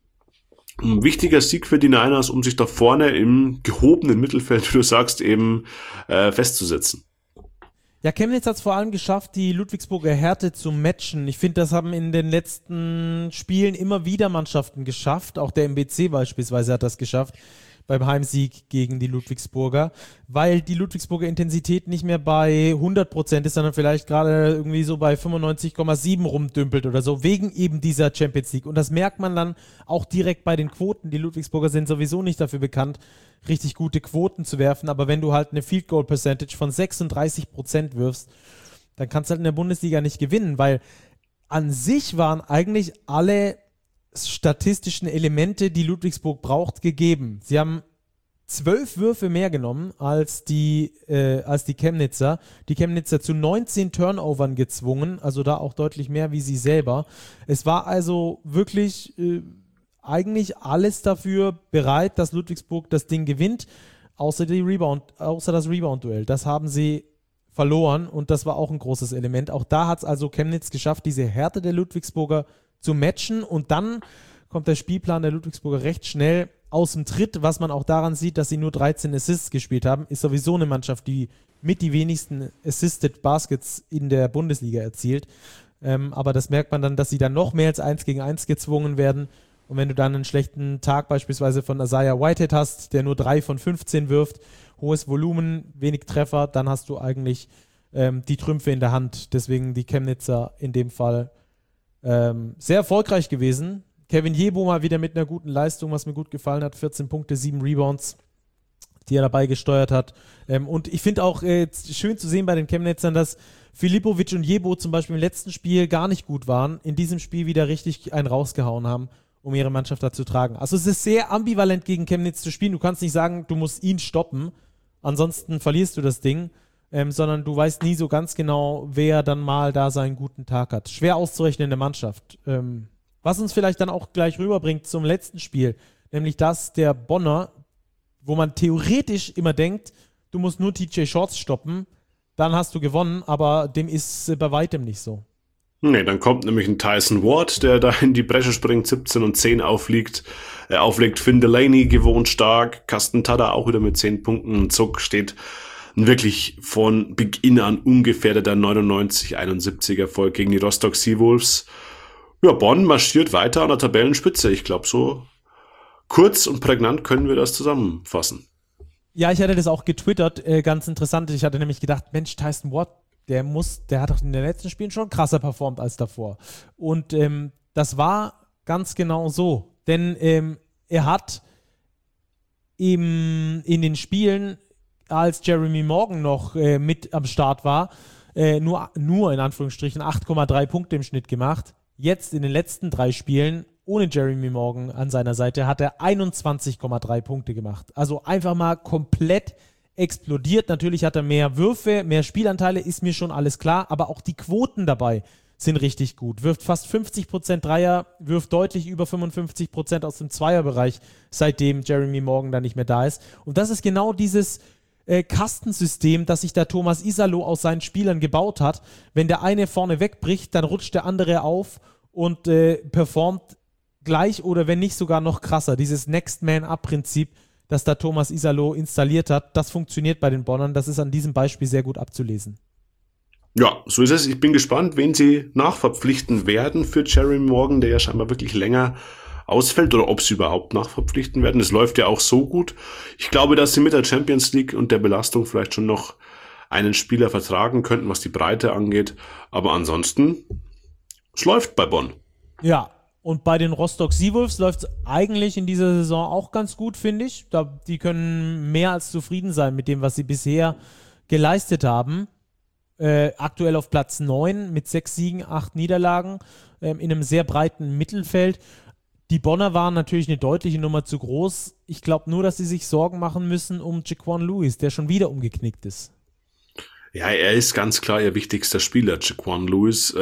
Ein wichtiger Sieg für die Niners, um sich da vorne im gehobenen Mittelfeld, wie du sagst, eben festzusetzen. Ja, Chemnitz hat es vor allem geschafft, die Ludwigsburger Härte zu matchen. Ich finde, das haben in den letzten Spielen immer wieder Mannschaften geschafft. Auch der MBC beispielsweise hat das geschafft beim Heimsieg gegen die Ludwigsburger, weil die Ludwigsburger Intensität nicht mehr bei 100% ist, sondern vielleicht gerade irgendwie so bei 95,7 rumdümpelt oder so, wegen eben dieser Champions League. Und das merkt man dann auch direkt bei den Quoten. Die Ludwigsburger sind sowieso nicht dafür bekannt, richtig gute Quoten zu werfen, aber wenn du halt eine Field Goal Percentage von 36% wirfst, dann kannst du halt in der Bundesliga nicht gewinnen, weil an sich waren eigentlich alle statistischen Elemente, die Ludwigsburg braucht, gegeben. Sie haben 12 Würfe mehr genommen als die Chemnitzer. Die Chemnitzer zu 19 Turnovern gezwungen, also da auch deutlich mehr wie sie selber. Es war also wirklich eigentlich alles dafür bereit, dass Ludwigsburg das Ding gewinnt, außer das Rebound-Duell. Das haben sie verloren und das war auch ein großes Element. Auch da hat es also Chemnitz geschafft, diese Härte der Ludwigsburger zu matchen und dann kommt der Spielplan der Ludwigsburger recht schnell aus dem Tritt, was man auch daran sieht, dass sie nur 13 Assists gespielt haben, ist sowieso eine Mannschaft, die mit die wenigsten Assisted Baskets in der Bundesliga erzielt, aber das merkt man dann, dass sie dann noch mehr als 1 gegen 1 gezwungen werden und wenn du dann einen schlechten Tag beispielsweise von Isaiah Whitehead hast, der nur 3 von 15 wirft, hohes Volumen, wenig Treffer, dann hast du eigentlich die Trümpfe in der Hand, deswegen die Chemnitzer in dem Fall sehr erfolgreich gewesen. Kevin Jebo mal wieder mit einer guten Leistung, was mir gut gefallen hat. 14 Punkte, 7 Rebounds, die er dabei gesteuert hat. Und ich finde auch schön zu sehen bei den Chemnitzern, dass Filipovic und Jebo zum Beispiel im letzten Spiel gar nicht gut waren, in diesem Spiel wieder richtig einen rausgehauen haben, um ihre Mannschaft da zu tragen. Also es ist sehr ambivalent gegen Chemnitz zu spielen. Du kannst nicht sagen, du musst ihn stoppen, ansonsten verlierst du das Ding. Sondern du weißt nie so ganz genau, wer dann mal da seinen guten Tag hat. Schwer auszurechnen in der Mannschaft. Was uns vielleicht dann auch gleich rüberbringt zum letzten Spiel, nämlich das der Bonner, wo man theoretisch immer denkt, du musst nur TJ Shorts stoppen, dann hast du gewonnen, aber dem ist bei weitem nicht so. Nee, dann kommt nämlich ein Tyson Ward, der da in die Bresche springt, 17 und 10 auflegt. Auflegt Finn Delaney gewohnt stark, Carsten Tada auch wieder mit 10 Punkten. Zuck steht wirklich von Beginn an ungefährdeter 99-71 Erfolg gegen die Rostock Seawolves. Ja, Bonn marschiert weiter an der Tabellenspitze. Ich glaube, so kurz und prägnant können wir das zusammenfassen. Ja, ich hatte das auch getwittert, ganz interessant. Ich hatte nämlich gedacht, Mensch, Tyson Ward, der hat doch in den letzten Spielen schon krasser performt als davor. Und das war ganz genau so. Denn er hat in den Spielen, als Jeremy Morgan noch mit am Start war, nur in Anführungsstrichen 8,3 Punkte im Schnitt gemacht. Jetzt in den letzten 3 Spielen ohne Jeremy Morgan an seiner Seite hat er 21,3 Punkte gemacht. Also einfach mal komplett explodiert. Natürlich hat er mehr Würfe, mehr Spielanteile, ist mir schon alles klar, aber auch die Quoten dabei sind richtig gut. Wirft fast 50% Dreier, wirft deutlich über 55% aus dem Zweierbereich, seitdem Jeremy Morgan da nicht mehr da ist. Und das ist genau dieses Kastensystem, das sich da Thomas Iserlohn aus seinen Spielern gebaut hat. Wenn der eine vorne wegbricht, dann rutscht der andere auf und performt gleich oder wenn nicht sogar noch krasser. Dieses Next-Man-Up-Prinzip, das da Thomas Iserlohn installiert hat, das funktioniert bei den Bonnern. Das ist an diesem Beispiel sehr gut abzulesen. Ja, so ist es. Ich bin gespannt, wen sie nachverpflichten werden für Jeremy Morgan, der ja scheinbar wirklich länger ausfällt, oder ob sie überhaupt nachverpflichten werden. Es läuft ja auch so gut. Ich glaube, dass sie mit der Champions League und der Belastung vielleicht schon noch einen Spieler vertragen könnten, was die Breite angeht. Aber ansonsten, es läuft bei Bonn. Ja, und bei den Rostock Seawolves läuft es eigentlich in dieser Saison auch ganz gut, finde ich. Die können mehr als zufrieden sein mit dem, was sie bisher geleistet haben. Aktuell auf Platz 9 mit 6 Siegen, 8 Niederlagen in einem sehr breiten Mittelfeld. Die Bonner waren natürlich eine deutliche Nummer zu groß. Ich glaube nur, dass sie sich Sorgen machen müssen um Jaquan Lewis, der schon wieder umgeknickt ist. Ja, er ist ganz klar ihr wichtigster Spieler, Jaquan Lewis.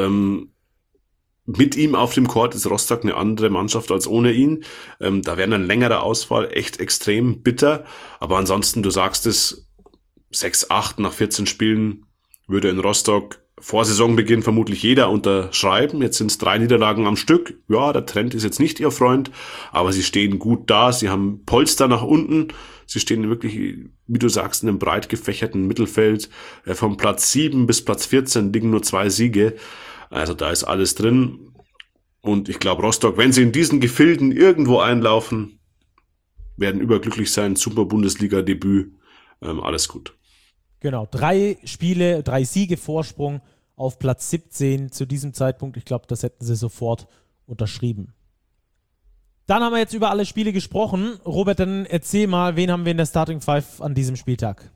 Mit ihm auf dem Court ist Rostock eine andere Mannschaft als ohne ihn. Da wäre ein längerer Ausfall echt extrem bitter. Aber ansonsten, du sagst es, 6-8 nach 14 Spielen würde in Rostock vor Saisonbeginn vermutlich jeder unterschreiben. Jetzt sind es 3 Niederlagen am Stück. Ja, der Trend ist jetzt nicht ihr Freund, aber sie stehen gut da. Sie haben Polster nach unten. Sie stehen wirklich, wie du sagst, in einem breit gefächerten Mittelfeld. Vom Platz 7 bis Platz 14 liegen nur 2 Siege. Also da ist alles drin. Und ich glaube, Rostock, wenn sie in diesen Gefilden irgendwo einlaufen, werden überglücklich sein. Super Bundesliga-Debüt. Alles gut. Genau, 3 Spiele, 3 Siege Vorsprung auf Platz 17 zu diesem Zeitpunkt. Ich glaube, das hätten sie sofort unterschrieben. Dann haben wir jetzt über alle Spiele gesprochen. Robert, dann erzähl mal, wen haben wir in der Starting Five an diesem Spieltag?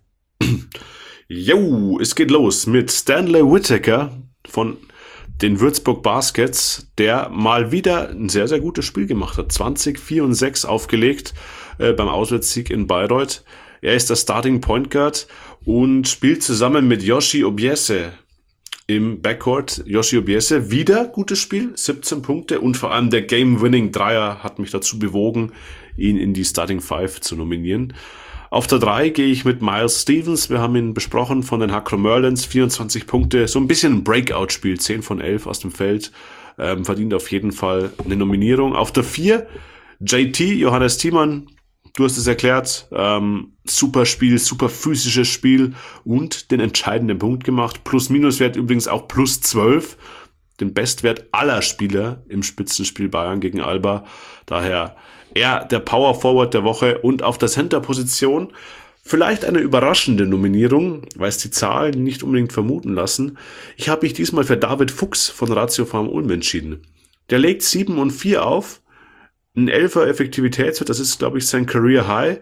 Jo, es geht los mit Stanley Whittaker von den Würzburg Baskets, der mal wieder ein sehr, sehr gutes Spiel gemacht hat. 20, 4 und 6 aufgelegt beim Auswärtssieg in Bayreuth. Er ist der Starting Point Guard und spielt zusammen mit Yoshi Obiese im Backcourt. Yoshi Obiese, wieder gutes Spiel, 17 Punkte und vor allem der Game-Winning-Dreier hat mich dazu bewogen, ihn in die Starting Five zu nominieren. Auf der 3 gehe ich mit Miles Stevens, wir haben ihn besprochen, von den Hakro Merlins, 24 Punkte, so ein bisschen ein Breakout-Spiel, 10 von 11 aus dem Feld, verdient auf jeden Fall eine Nominierung. Auf der 4 JT, Johannes Thiemann, du hast es erklärt, super Spiel, super physisches Spiel und den entscheidenden Punkt gemacht. Plus-Minus-Wert übrigens auch plus 12, den Bestwert aller Spieler im Spitzenspiel Bayern gegen Alba. Daher er der Power Forward der Woche und auf der Center-Position vielleicht eine überraschende Nominierung, weil es die Zahlen nicht unbedingt vermuten lassen. Ich habe mich diesmal für David Fuchs von Ratio Farm Ulm entschieden. Der legt 7 und 4 auf. Ein 11er Effektivitätswert, das ist, glaube ich, sein Career High.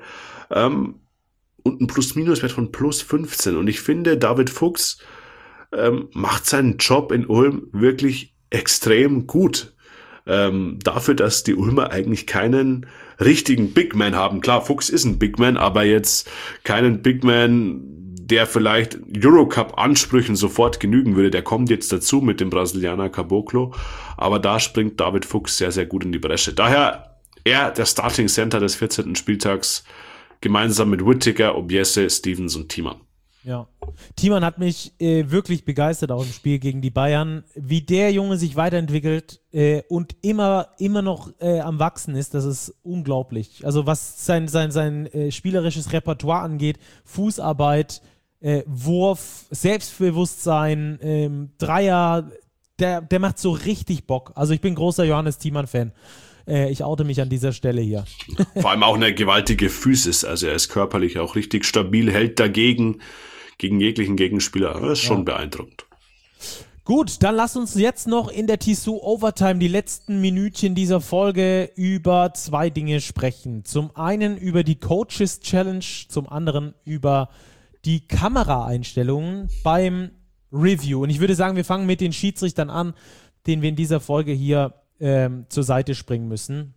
Und ein Plus-Minus-Wert von plus 15. Und ich finde, David Fuchs macht seinen Job in Ulm wirklich extrem gut. Dafür, dass die Ulmer eigentlich keinen richtigen Big Man haben. Klar, Fuchs ist ein Big Man, aber jetzt keinen Big Man, der vielleicht Eurocup-Ansprüchen sofort genügen würde. Der kommt jetzt dazu mit dem Brasilianer Caboclo. Aber da springt David Fuchs sehr, sehr gut in die Bresche. Daher er der Starting Center des 14. Spieltags gemeinsam mit Whittaker, Obiese, Stevens und Thiemann. Ja, Thiemann hat mich wirklich begeistert auch im Spiel gegen die Bayern. Wie der Junge sich weiterentwickelt und immer noch am Wachsen ist, das ist unglaublich. Also was sein spielerisches Repertoire angeht, Fußarbeit, Wurf, Selbstbewusstsein, Dreier, der macht so richtig Bock. Also ich bin großer Johannes Thiemann-Fan. Ich oute mich an dieser Stelle hier. Vor allem auch eine gewaltige Physis. Also er ist körperlich auch richtig stabil, hält dagegen, gegen jeglichen Gegenspieler. Das ist schon beeindruckend. Gut, dann lass uns jetzt noch in der Tissot Overtime die letzten Minütchen dieser Folge über 2 Dinge sprechen. Zum einen über die Coaches Challenge, zum anderen über die Kameraeinstellungen beim Review. Und ich würde sagen, wir fangen mit den Schiedsrichtern an, denen wir in dieser Folge hier zur Seite springen müssen.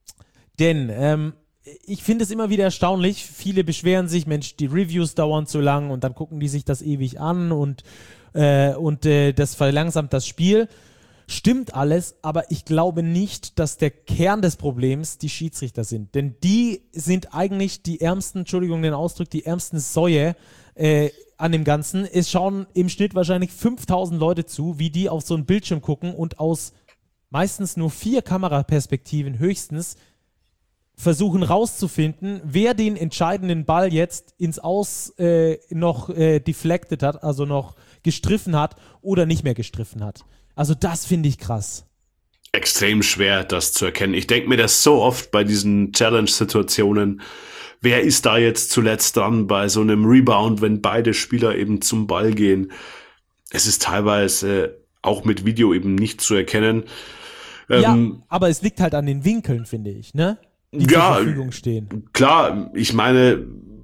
Denn ich finde es immer wieder erstaunlich, viele beschweren sich, Mensch, die Reviews dauern zu lang und dann gucken die sich das ewig an und das verlangsamt das Spiel. Stimmt alles, aber ich glaube nicht, dass der Kern des Problems die Schiedsrichter sind. Denn die sind eigentlich die ärmsten, Entschuldigung den Ausdruck, die ärmsten Säue an dem Ganzen. Es schauen im Schnitt wahrscheinlich 5000 Leute zu, wie die auf so einen Bildschirm gucken und aus meistens nur 4 Kameraperspektiven höchstens versuchen rauszufinden, wer den entscheidenden Ball jetzt ins Aus noch deflected hat, also noch gestriffen hat oder nicht mehr gestriffen hat. Also das finde ich krass. Extrem schwer, das zu erkennen. Ich denke mir das so oft bei diesen Challenge-Situationen. Wer ist da jetzt zuletzt dran bei so einem Rebound, wenn beide Spieler eben zum Ball gehen? Es ist teilweise auch mit Video eben nicht zu erkennen. Ja, aber es liegt halt an den Winkeln, finde ich, ne? Die zur Verfügung stehen. Klar, ich meine,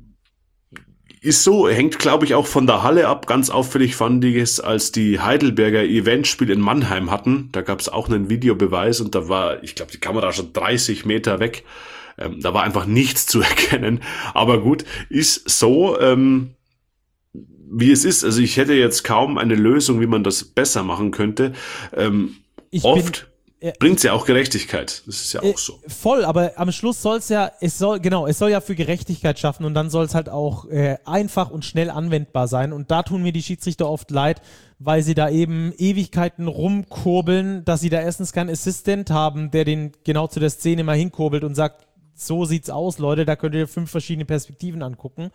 ist so, hängt glaube ich auch von der Halle ab. Ganz auffällig fand ich es, als die Heidelberger Eventspiel in Mannheim hatten. Da gab es auch einen Videobeweis und da war, ich glaube, die Kamera schon 30 Meter weg. Da war einfach nichts zu erkennen. Aber gut, ist so, wie es ist. Also ich hätte jetzt kaum eine Lösung, wie man das besser machen könnte. Oft bringt es ja auch Gerechtigkeit. Das ist ja auch so. Voll, aber am Schluss soll es soll ja für Gerechtigkeit schaffen und dann soll es halt auch einfach und schnell anwendbar sein. Und da tun mir die Schiedsrichter oft leid, weil sie da eben Ewigkeiten rumkurbeln, dass sie da erstens keinen Assistent haben, der den genau zu der Szene mal hinkurbelt und sagt, so sieht's aus, Leute, da könnt ihr 5 verschiedene Perspektiven angucken.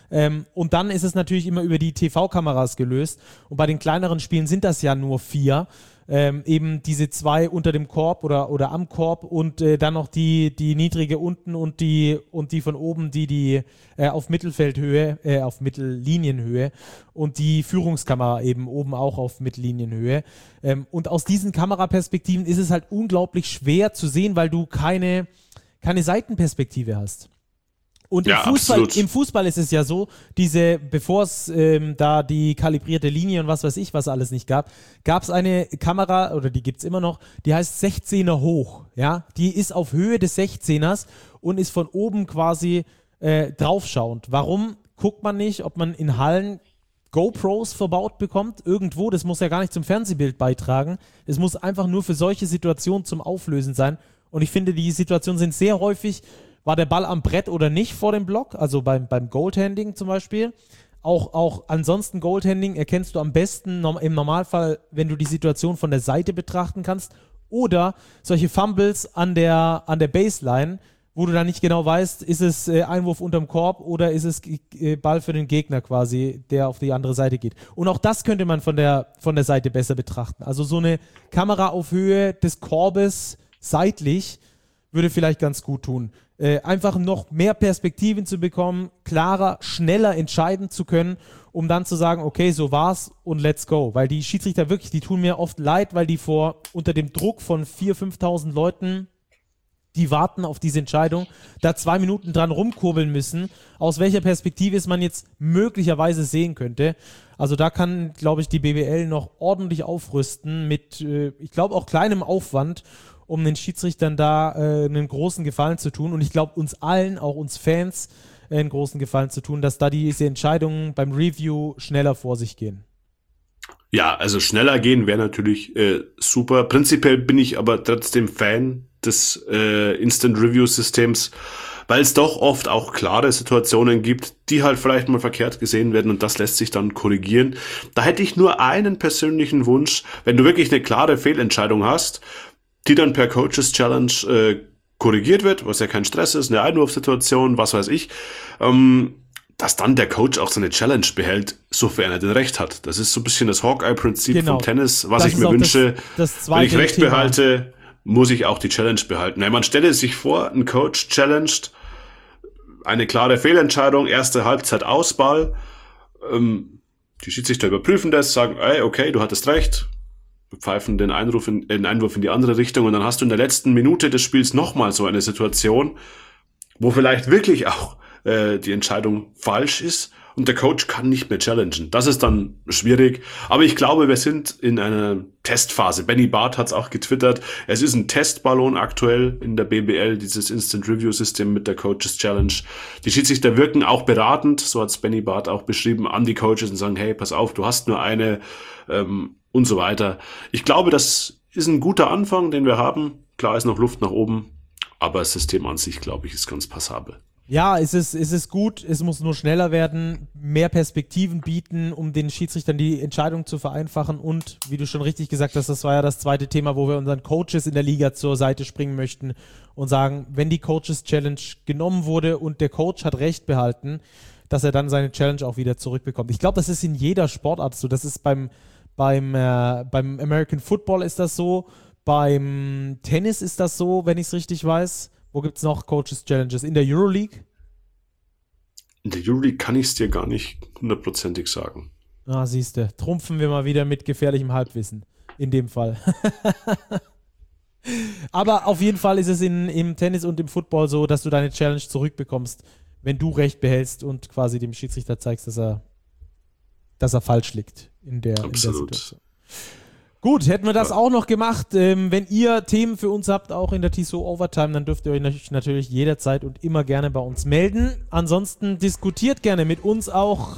Und dann ist es natürlich immer über die TV-Kameras gelöst. Und bei den kleineren Spielen sind das ja nur 4. Eben diese 2 unter dem Korb oder am Korb und dann noch die niedrige unten und die von oben, die auf Mittelfeldhöhe, auf Mittellinienhöhe und die Führungskamera eben oben auch auf Mittellinienhöhe. Und aus diesen Kameraperspektiven ist es halt unglaublich schwer zu sehen, weil du keine Seitenperspektive hast. Und im Fußball ist es ja so, bevor es da die kalibrierte Linie und was weiß ich, was alles nicht gab es eine Kamera, oder die gibt es immer noch, die heißt 16er hoch. Ja? Die ist auf Höhe des 16ers und ist von oben quasi draufschauend. Warum guckt man nicht, ob man in Hallen GoPros verbaut bekommt? Irgendwo, das muss ja gar nicht zum Fernsehbild beitragen. Es muss einfach nur für solche Situationen zum Auflösen sein. Und ich finde, die Situationen sind sehr häufig, war der Ball am Brett oder nicht vor dem Block, also beim Goaltending zum Beispiel. Auch ansonsten Goaltending erkennst du am besten im Normalfall, wenn du die Situation von der Seite betrachten kannst. Oder solche Fumbles an der Baseline, wo du dann nicht genau weißt, ist es Einwurf unterm Korb oder ist es Ball für den Gegner quasi, der auf die andere Seite geht. Und auch das könnte man von der Seite besser betrachten. Also so eine Kamera auf Höhe des Korbes seitlich würde vielleicht ganz gut tun. Einfach noch mehr Perspektiven zu bekommen, klarer, schneller entscheiden zu können, um dann zu sagen, okay, so war's und let's go. Weil die Schiedsrichter wirklich, die tun mir oft leid, weil die unter dem Druck von 4.000, 5.000 Leuten, die warten auf diese Entscheidung, da 2 Minuten dran rumkurbeln müssen, aus welcher Perspektive es man jetzt möglicherweise sehen könnte. Also da kann, glaube ich, die BBL noch ordentlich aufrüsten mit, ich glaube, auch kleinem Aufwand, um den Schiedsrichtern da einen großen Gefallen zu tun. Und ich glaube, uns allen, auch uns Fans, einen großen Gefallen zu tun, dass da diese Entscheidungen beim Review schneller vor sich gehen. Ja, also schneller gehen wäre natürlich super. Prinzipiell bin ich aber trotzdem Fan des Instant Review Systems, weil es doch oft auch klare Situationen gibt, die halt vielleicht mal verkehrt gesehen werden und das lässt sich dann korrigieren. Da hätte ich nur einen persönlichen Wunsch, wenn du wirklich eine klare Fehlentscheidung hast, die dann per Coaches Challenge korrigiert wird, was ja kein Stress ist, eine Einwurfsituation, was weiß ich, dass dann der Coach auch seine Challenge behält, sofern er denn Recht hat. Das ist so ein bisschen das Hawkeye-Prinzip vom Tennis, was ich mir wünsche. Wenn ich Recht behalte, muss ich auch die Challenge behalten. Man stelle sich vor, ein Coach challenged eine klare Fehlentscheidung, erste Halbzeit Ausball, die Schiedsrichter überprüfen das, sagen, ey, okay, du hattest recht, pfeifen den Einwurf in die andere Richtung und dann hast du in der letzten Minute des Spiels nochmal so eine Situation, wo vielleicht wirklich auch die Entscheidung falsch ist und der Coach kann nicht mehr challengen. Das ist dann schwierig, aber ich glaube, wir sind in einer Testphase. Benny Barth hat es auch getwittert. Es ist ein Testballon aktuell in der BBL, dieses Instant Review System mit der Coaches Challenge. Die Schiedsrichter wirken auch beratend, so hat es Benny Barth auch beschrieben, an die Coaches und sagen, hey, pass auf, du hast nur eine und so weiter. Ich glaube, dass ist ein guter Anfang, den wir haben. Klar ist noch Luft nach oben, aber das System an sich, glaube ich, ist ganz passabel. Ja, es ist gut, es muss nur schneller werden, mehr Perspektiven bieten, um den Schiedsrichtern die Entscheidung zu vereinfachen und, wie du schon richtig gesagt hast, das war ja das zweite Thema, wo wir unseren Coaches in der Liga zur Seite springen möchten und sagen, wenn die Coaches Challenge genommen wurde und der Coach hat Recht behalten, dass er dann seine Challenge auch wieder zurückbekommt. Ich glaube, das ist in jeder Sportart so, das ist beim American Football ist das so, beim Tennis ist das so, wenn ich es richtig weiß. Wo gibt es noch Coaches Challenges? In der Euroleague? In der Euroleague kann ich es dir gar nicht 100%ig sagen. Ah, siehst du. Trumpfen wir mal wieder mit gefährlichem Halbwissen. In dem Fall. Aber auf jeden Fall ist es im Tennis und im Football so, dass du deine Challenge zurückbekommst, wenn du Recht behältst und quasi dem Schiedsrichter zeigst, dass er falsch liegt in der Situation. Gut, hätten wir das auch noch gemacht. Wenn ihr Themen für uns habt, auch in der TSO Overtime, dann dürft ihr euch natürlich jederzeit und immer gerne bei uns melden. Ansonsten diskutiert gerne mit uns auch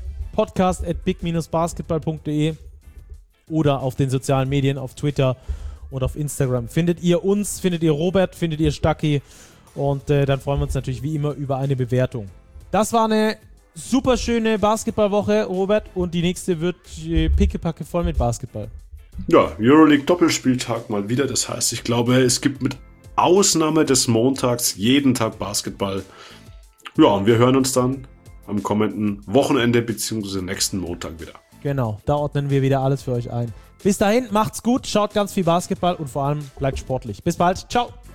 podcast@big-basketball.de oder auf den sozialen Medien, auf Twitter und auf Instagram. Findet ihr uns, findet ihr Robert, findet ihr Stacki und dann freuen wir uns natürlich wie immer über eine Bewertung. Das war eine super schöne Basketballwoche, Robert, und die nächste wird pickepacke voll mit Basketball. Ja, Euroleague-Doppelspieltag mal wieder. Das heißt, ich glaube, es gibt mit Ausnahme des Montags jeden Tag Basketball. Ja, und wir hören uns dann am kommenden Wochenende bzw. nächsten Montag wieder. Genau, da ordnen wir wieder alles für euch ein. Bis dahin, macht's gut, schaut ganz viel Basketball und vor allem bleibt sportlich. Bis bald, ciao!